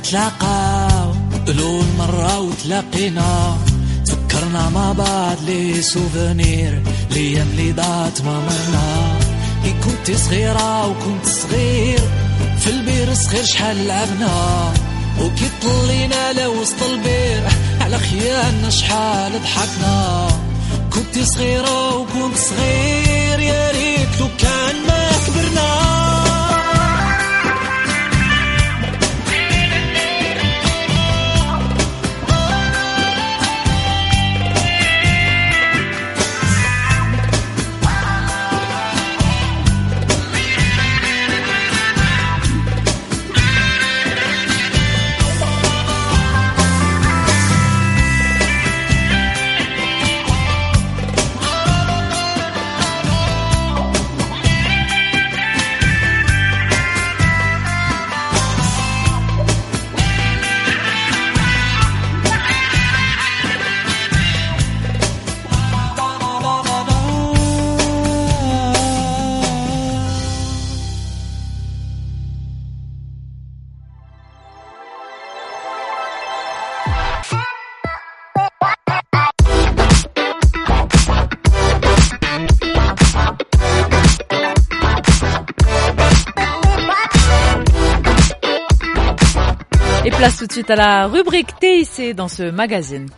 نتلاقاو أول مرة وتلاقينا تفكرنا مع بعض لي سوفونير ليام لي دات ما مرنا كي كنت صغيرة وكنت صغير في البير صغير شحال لعبنا وكي طلينا لوسط البير على خيالنا شحال ضحكنا كنت صغيرة وكنت صغير يا ريت لو كان ما كبرنا Et place tout de suite à la rubrique TIC dans ce magazine.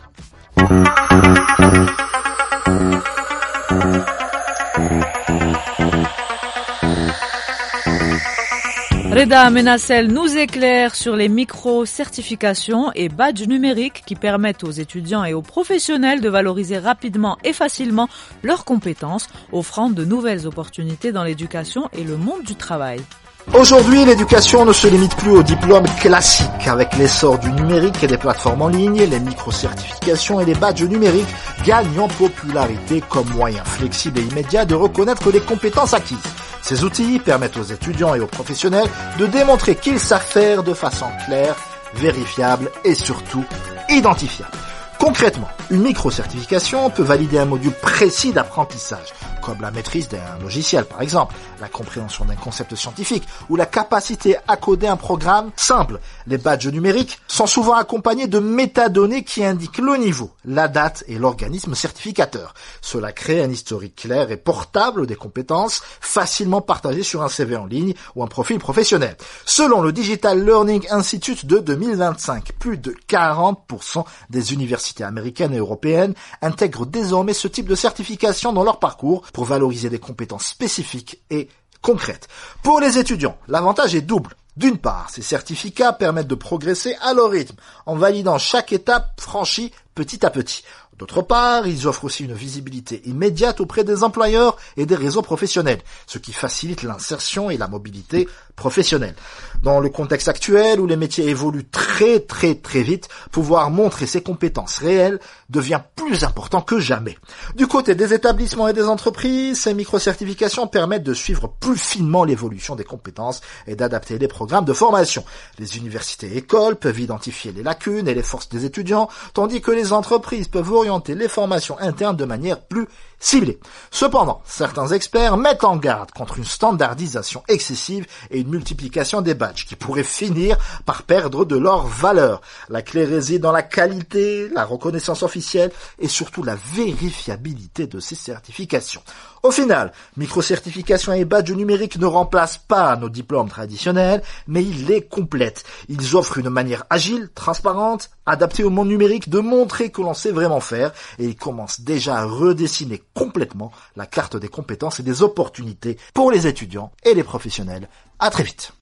Reda Menassel nous éclaire sur les micro-certifications et badges numériques qui permettent aux étudiants et aux professionnels de valoriser rapidement et facilement leurs compétences, offrant de nouvelles opportunités dans l'éducation et le monde du travail. Aujourd'hui, l'éducation ne se limite plus aux diplômes classiques. Avec l'essor du numérique et des plateformes en ligne, les micro-certifications et les badges numériques gagnent en popularité comme moyen flexible et immédiat de reconnaître les compétences acquises. Ces outils permettent aux étudiants et aux professionnels de démontrer qu'ils savent faire de façon claire, vérifiable et surtout identifiable. Concrètement, une micro-certification peut valider un module précis d'apprentissage, comme la maîtrise d'un logiciel par exemple, la compréhension d'un concept scientifique ou la capacité à coder un programme simple. Les badges numériques sont souvent accompagnés de métadonnées qui indiquent le niveau, la date et l'organisme certificateur. Cela crée un historique clair et portable des compétences, facilement partagé sur un CV en ligne ou un profil professionnel. Selon le Digital Learning Institute de 2025, plus de 40% des universités américaines et européennes intègrent désormais ce type de certification dans leur parcours pour valoriser des compétences spécifiques et concrètes. Pour les étudiants, l'avantage est double. D'une part, ces certificats permettent de progresser à leur rythme, en validant chaque étape franchie petit à petit. D'autre part, ils offrent aussi une visibilité immédiate auprès des employeurs et des réseaux professionnels, ce qui facilite l'insertion et la mobilité professionnelle. Dans le contexte actuel où les métiers évoluent très vite, pouvoir montrer ses compétences réelles devient plus important que jamais. Du côté des établissements et des entreprises, ces micro-certifications permettent de suivre plus finement l'évolution des compétences et d'adapter les programmes de formation. Les universités et écoles peuvent identifier les lacunes et les forces des étudiants, tandis que les entreprises peuvent orienter les formations internes de manière plus ciblée. Cependant, certains experts mettent en garde contre une standardisation excessive et une multiplication des badges qui pourraient finir par perdre de leur valeur. La clé réside dans la qualité, la reconnaissance officielle et surtout la vérifiabilité de ces certifications. Au final, micro-certifications et badges numériques ne remplacent pas nos diplômes traditionnels, mais ils les complètent. Ils offrent une manière agile, transparente, adaptée au monde numérique de montrer que l'on sait vraiment faire et ils commencent déjà à redessiner complètement la carte des compétences et des opportunités pour les étudiants et les professionnels. À très vite.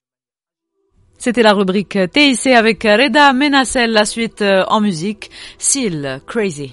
C'était la rubrique TIC avec Reda Menassel, la suite en musique, Seal, Crazy.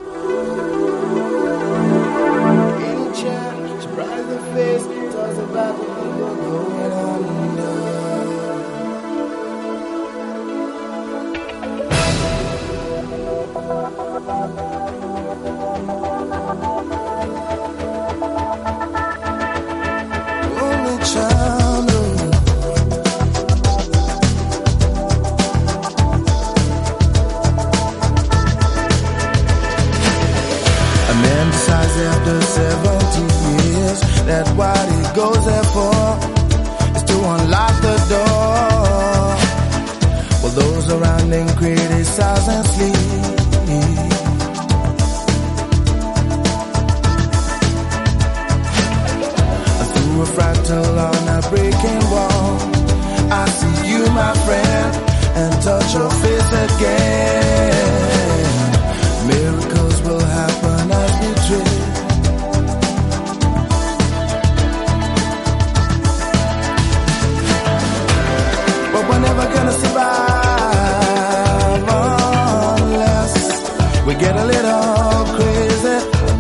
After 70 years, that's what he goes there for, is to unlock the door. Well, those feeling criticized and sleep. Through a fractal on a breaking wall, I see you, my friend, and touch your face again. Miracles will happen as we drift. But we're never gonna survive unless we get a little crazy.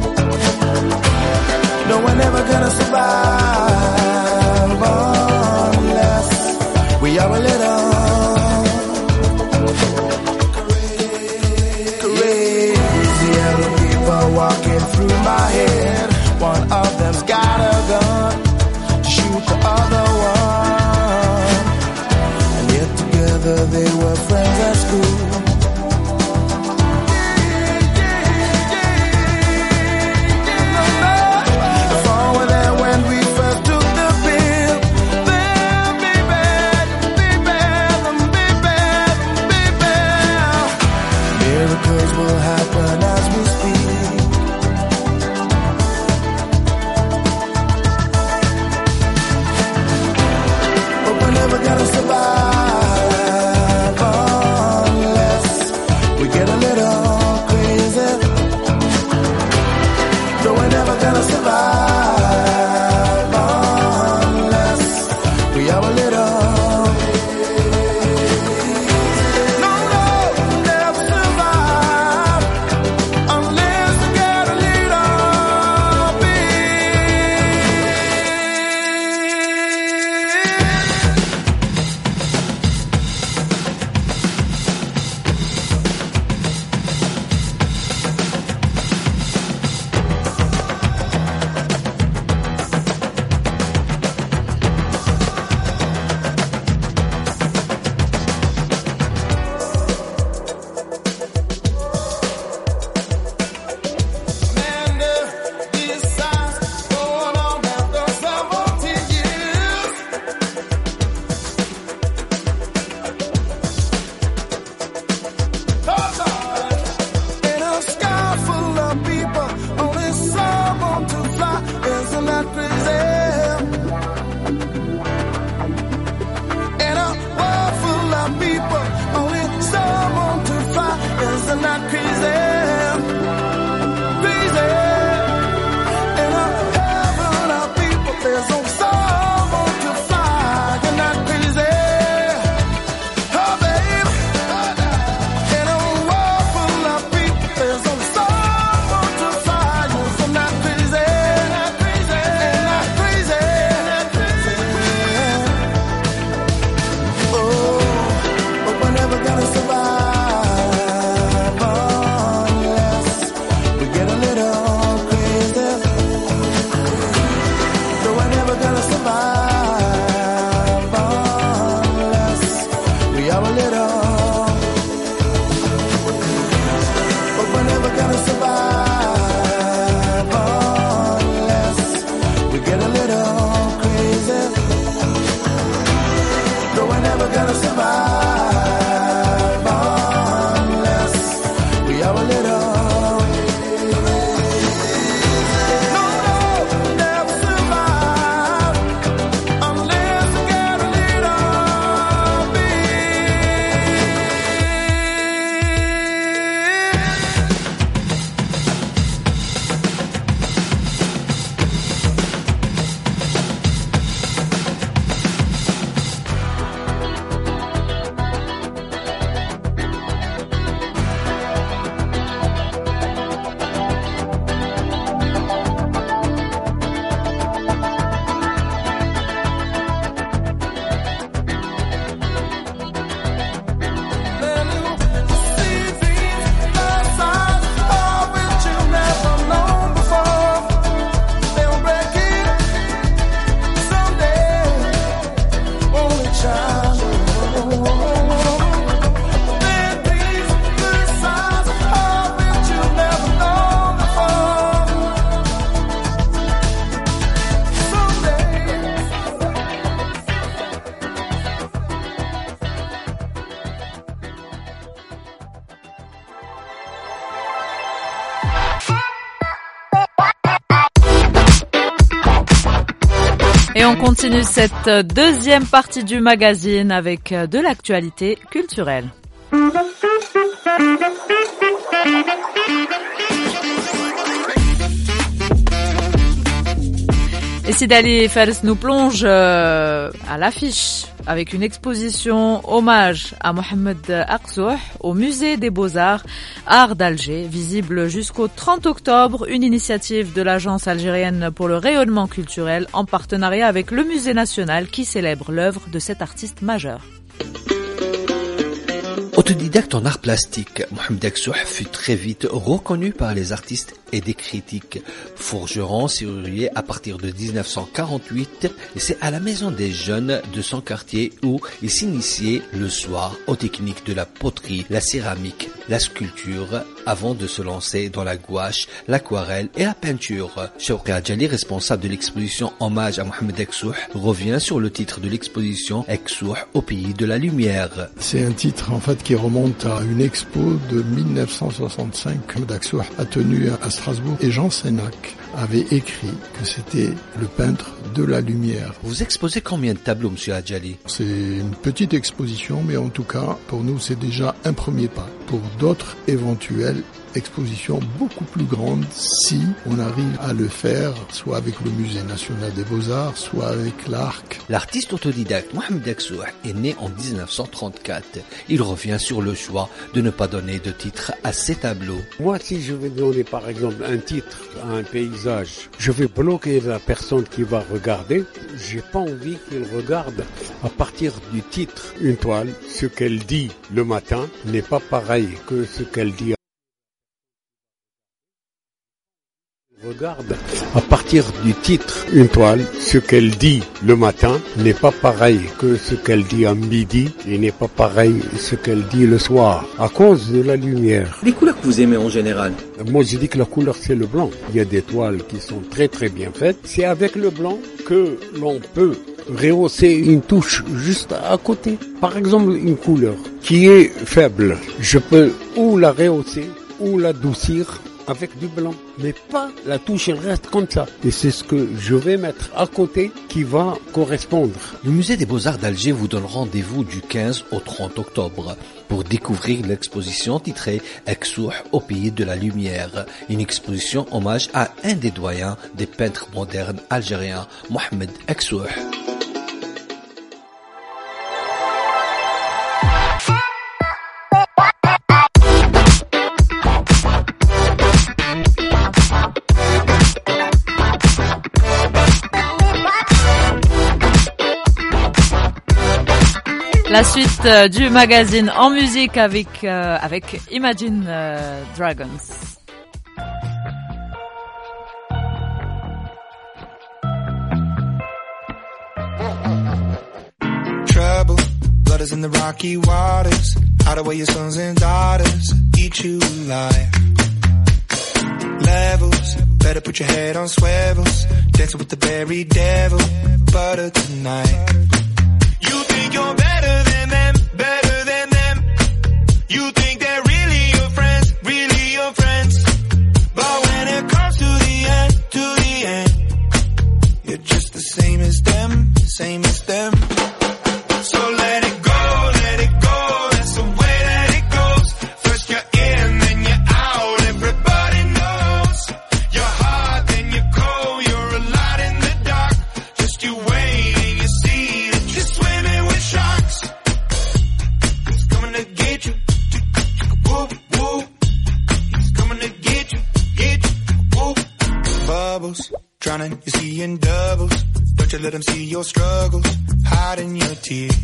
No, we're never gonna survive unless we are a little crazy. Other people walking through my head. One of them's got a gun to shoot the other one. And yet together they were friends at school. Will happen as we speak. Et on continue cette deuxième partie du magazine avec de l'actualité culturelle. Et Sidali Fels nous plonge à l'affiche avec une exposition hommage à Mohamed Aksouh au musée des Beaux-Arts Art d'Alger, visible jusqu'au 30 octobre, une initiative de l'Agence algérienne pour le rayonnement culturel en partenariat avec le Musée national qui célèbre l'œuvre de cet artiste majeur. Autodidacte en art plastique, Mohamed Aksouh fut très vite reconnu par les artistes et des critiques. Forgeron, serrurier à partir de 1948, c'est à la maison des jeunes de son quartier où il s'initiait le soir aux techniques de la poterie, la céramique, la sculpture, avant de se lancer dans la gouache, l'aquarelle et la peinture. Chawki Adjali, responsable de l'exposition Hommage à Mohamed Aksouh, revient sur le titre de l'exposition Aksouh au pays de la lumière. C'est un titre en fait qui remonte à une expo de 1965 que Mohamed Aksouh a tenue à Strasbourg et Jean Sénac avait écrit que c'était le peintre de la lumière. Vous exposez combien de tableaux, monsieur Adjali? C'est une petite exposition, mais en tout cas, pour nous, c'est déjà un premier pas. Pour d'autres éventuelles expositions beaucoup plus grandes, si on arrive à le faire, soit avec le Musée national des Beaux-Arts, soit avec l'ARC. L'artiste autodidacte Mohamed Aksouh est né en 1934. Il revient sur le choix de ne pas donner de titre à ses tableaux. Moi, si je vais donner par exemple un titre à un paysage, je vais bloquer la personne qui va regarder. J'ai pas envie qu'il regarde à partir du titre. Une toile, ce qu'elle dit le matin n'est pas pareil que ce qu'elle dit. Regarde, à partir du titre, une toile, ce qu'elle dit le matin n'est pas pareil que ce qu'elle dit à midi et n'est pas pareil ce qu'elle dit le soir, à cause de la lumière. Les couleurs que vous aimez en général? Moi, je dis que la couleur, c'est le blanc. Il y a des toiles qui sont très très bien faites. C'est avec le blanc que l'on peut rehausser une touche juste à côté. Par exemple, une couleur qui est faible, je peux ou la rehausser ou l'adoucir avec du blanc, mais pas la touche, elle reste comme ça. Et c'est ce que je vais mettre à côté qui va correspondre. Le musée des Beaux-Arts d'Alger vous donne rendez-vous du 15 au 30 octobre pour découvrir l'exposition titrée Aksouh au pays de la lumière, une exposition hommage à un des doyens des peintres modernes algériens, Mohamed Aksouh. La suite du magazine en musique avec Imagine Dragons. Trouble, blood is in the rocky waters. Hide away your sons and daughters, eat you alive. Levels, better put your head on swivels. Dancing with the very devil, butter tonight. You think you're better than them, better than them. You think they're really your friends, but when it comes to the end, you're just the same as them, same as them. So let it go, that's the way that it goes. First you're in, then you're out, everybody knows. You're hot, then you're cold, you're a light in the dark. Just you wait and you see that you're swimming with sharks. He's coming to get you, whoop, whoop. He's coming to get you, whoop. Bubbles, drowning, you see in doubles. Don't you let him see your struggles, hiding your tears.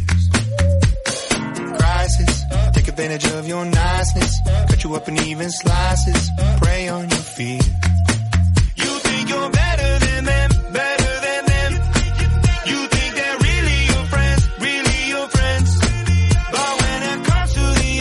Crisis, take advantage of your niceness. Cut you up in even slices, prey on your fear. You think you're better than them, better than them. You think they're really your friends, but when it comes to the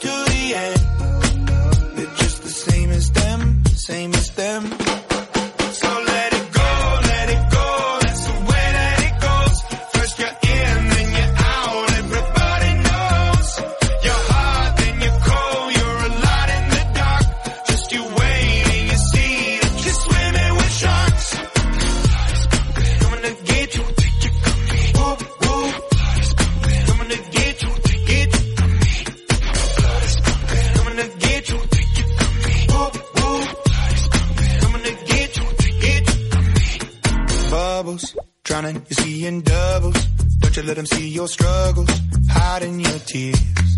end, they're just the same as them, same as them. So let it go, that's the way that it goes. First you're in, then you're out, everybody knows. You're hot, then you're cold, you're a light in the dark. Just you wait and you see bubbles, drowning your sea in doubles. Don't you let them see your struggles, hiding your tears.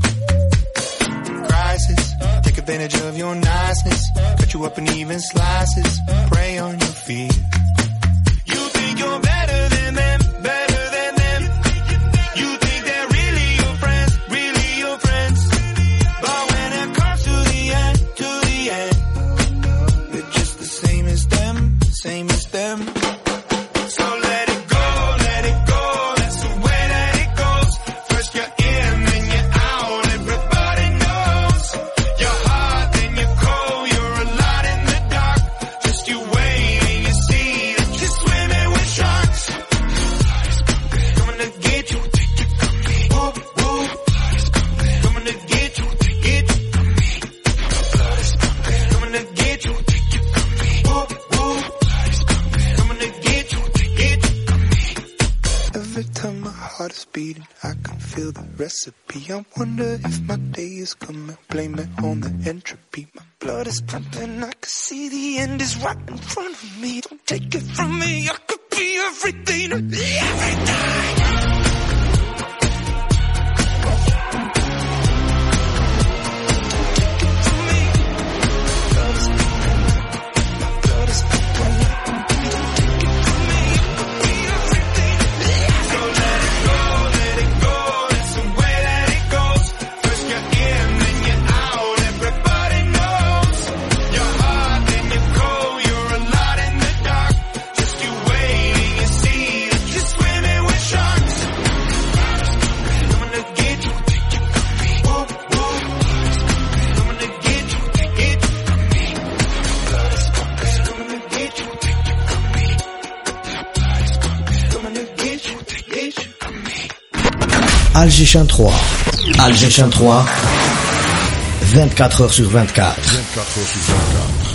Crisis, take advantage of your niceness, cut you up in even slices, prey on your fear. You think you're better than them, better than them. You think they're really your friends, really your friends. But when it comes to the end, you're just the same as them, same as them. So let it go, that's the way that it goes. First you're in, then you're out, everybody knows. You're hot, then you're cold, you're a lot in the dark. Just you wait and you see that you're swimming with sharks. Coming to get you, take it from me. Whoop, whoop. Coming to get you, take it from me. Coming to get you, take it from me. Whoop, whoop. Coming to get you, take it from me. Every time my heart is beating, I can feel the recipe. I wonder if my day is coming, blame it on the entropy. My blood is pumping, I can see the end is right in front of me. Don't take it from me, I could be everything to me, everything. Alger 3. Alger 3. 24 heures sur 24. 24 heures sur 24.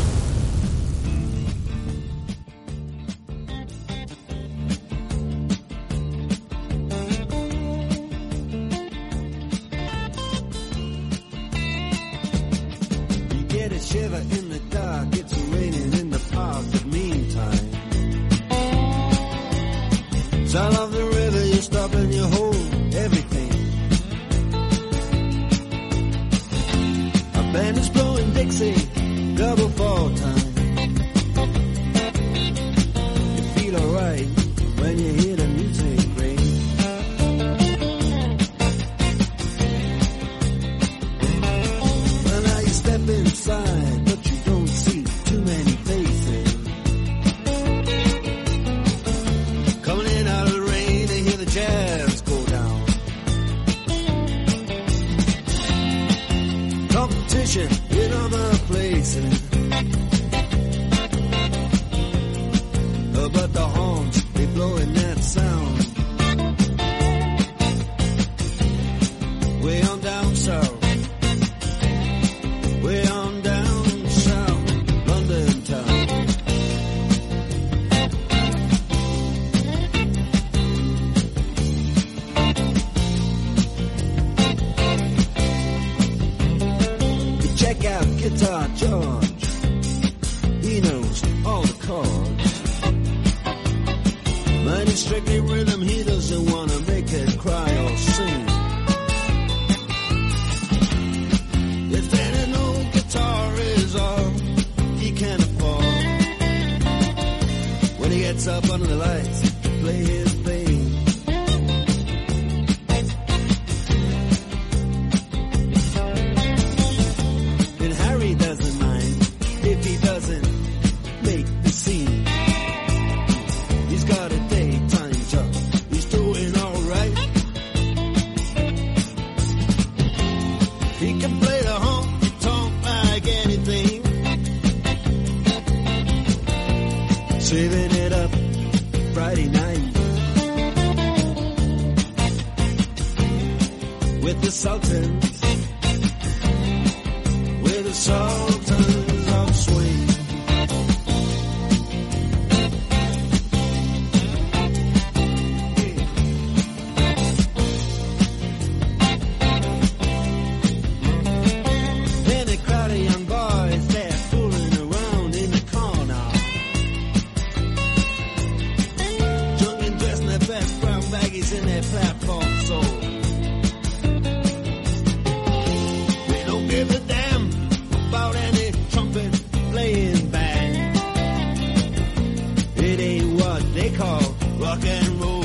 rock and roll.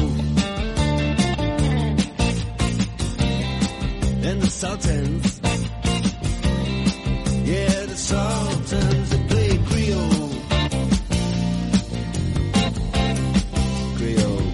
And the Sultans, yeah, the Sultans, they play Creole. Creole.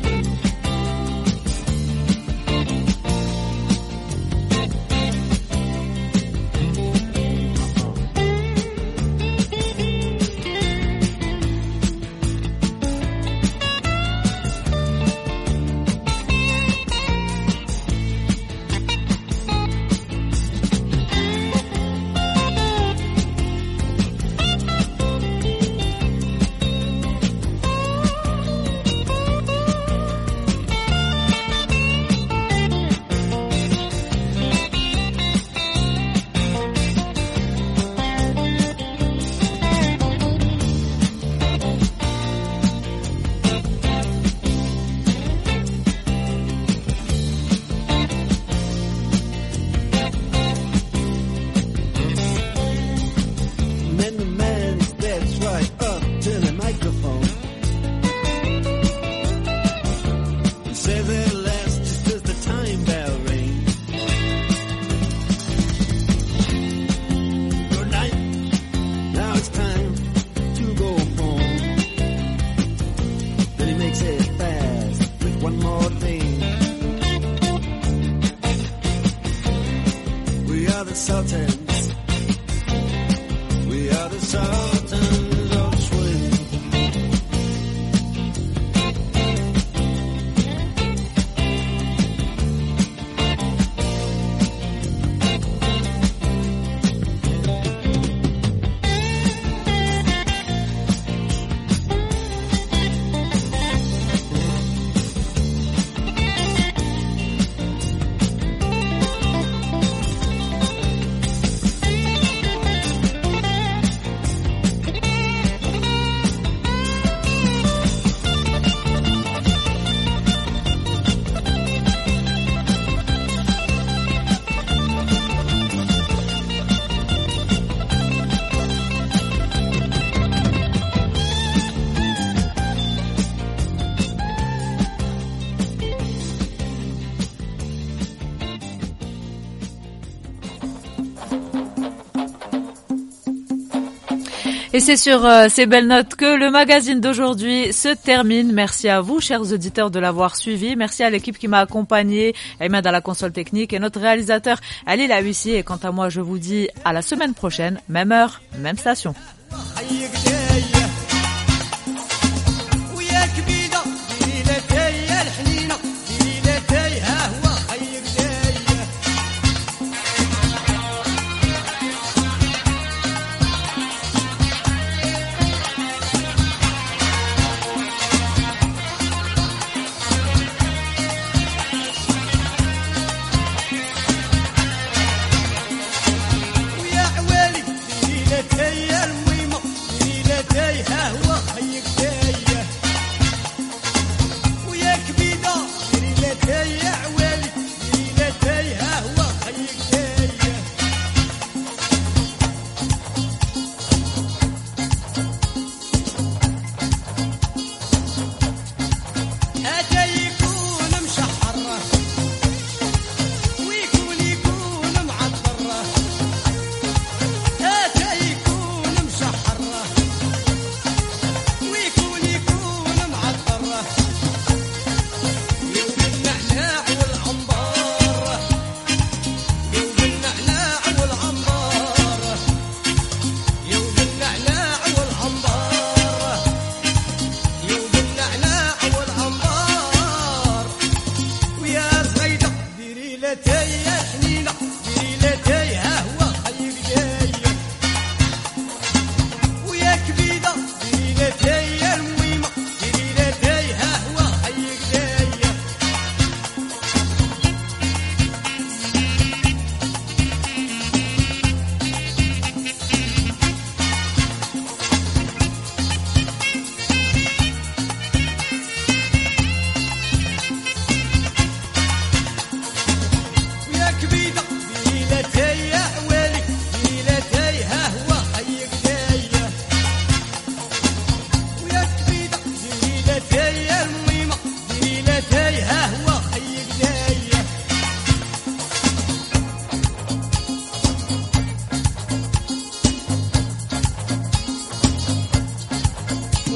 Et c'est sur ces belles notes que le magazine d'aujourd'hui se termine. Merci à vous, chers auditeurs, de l'avoir suivi. Merci à l'équipe qui m'a accompagné, Ayman à la console technique et notre réalisateur Ali Lawissi. Et quant à moi, je vous dis à la semaine prochaine, même heure, même station.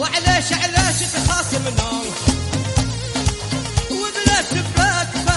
وعلاش تخاصمنا وبلا سبات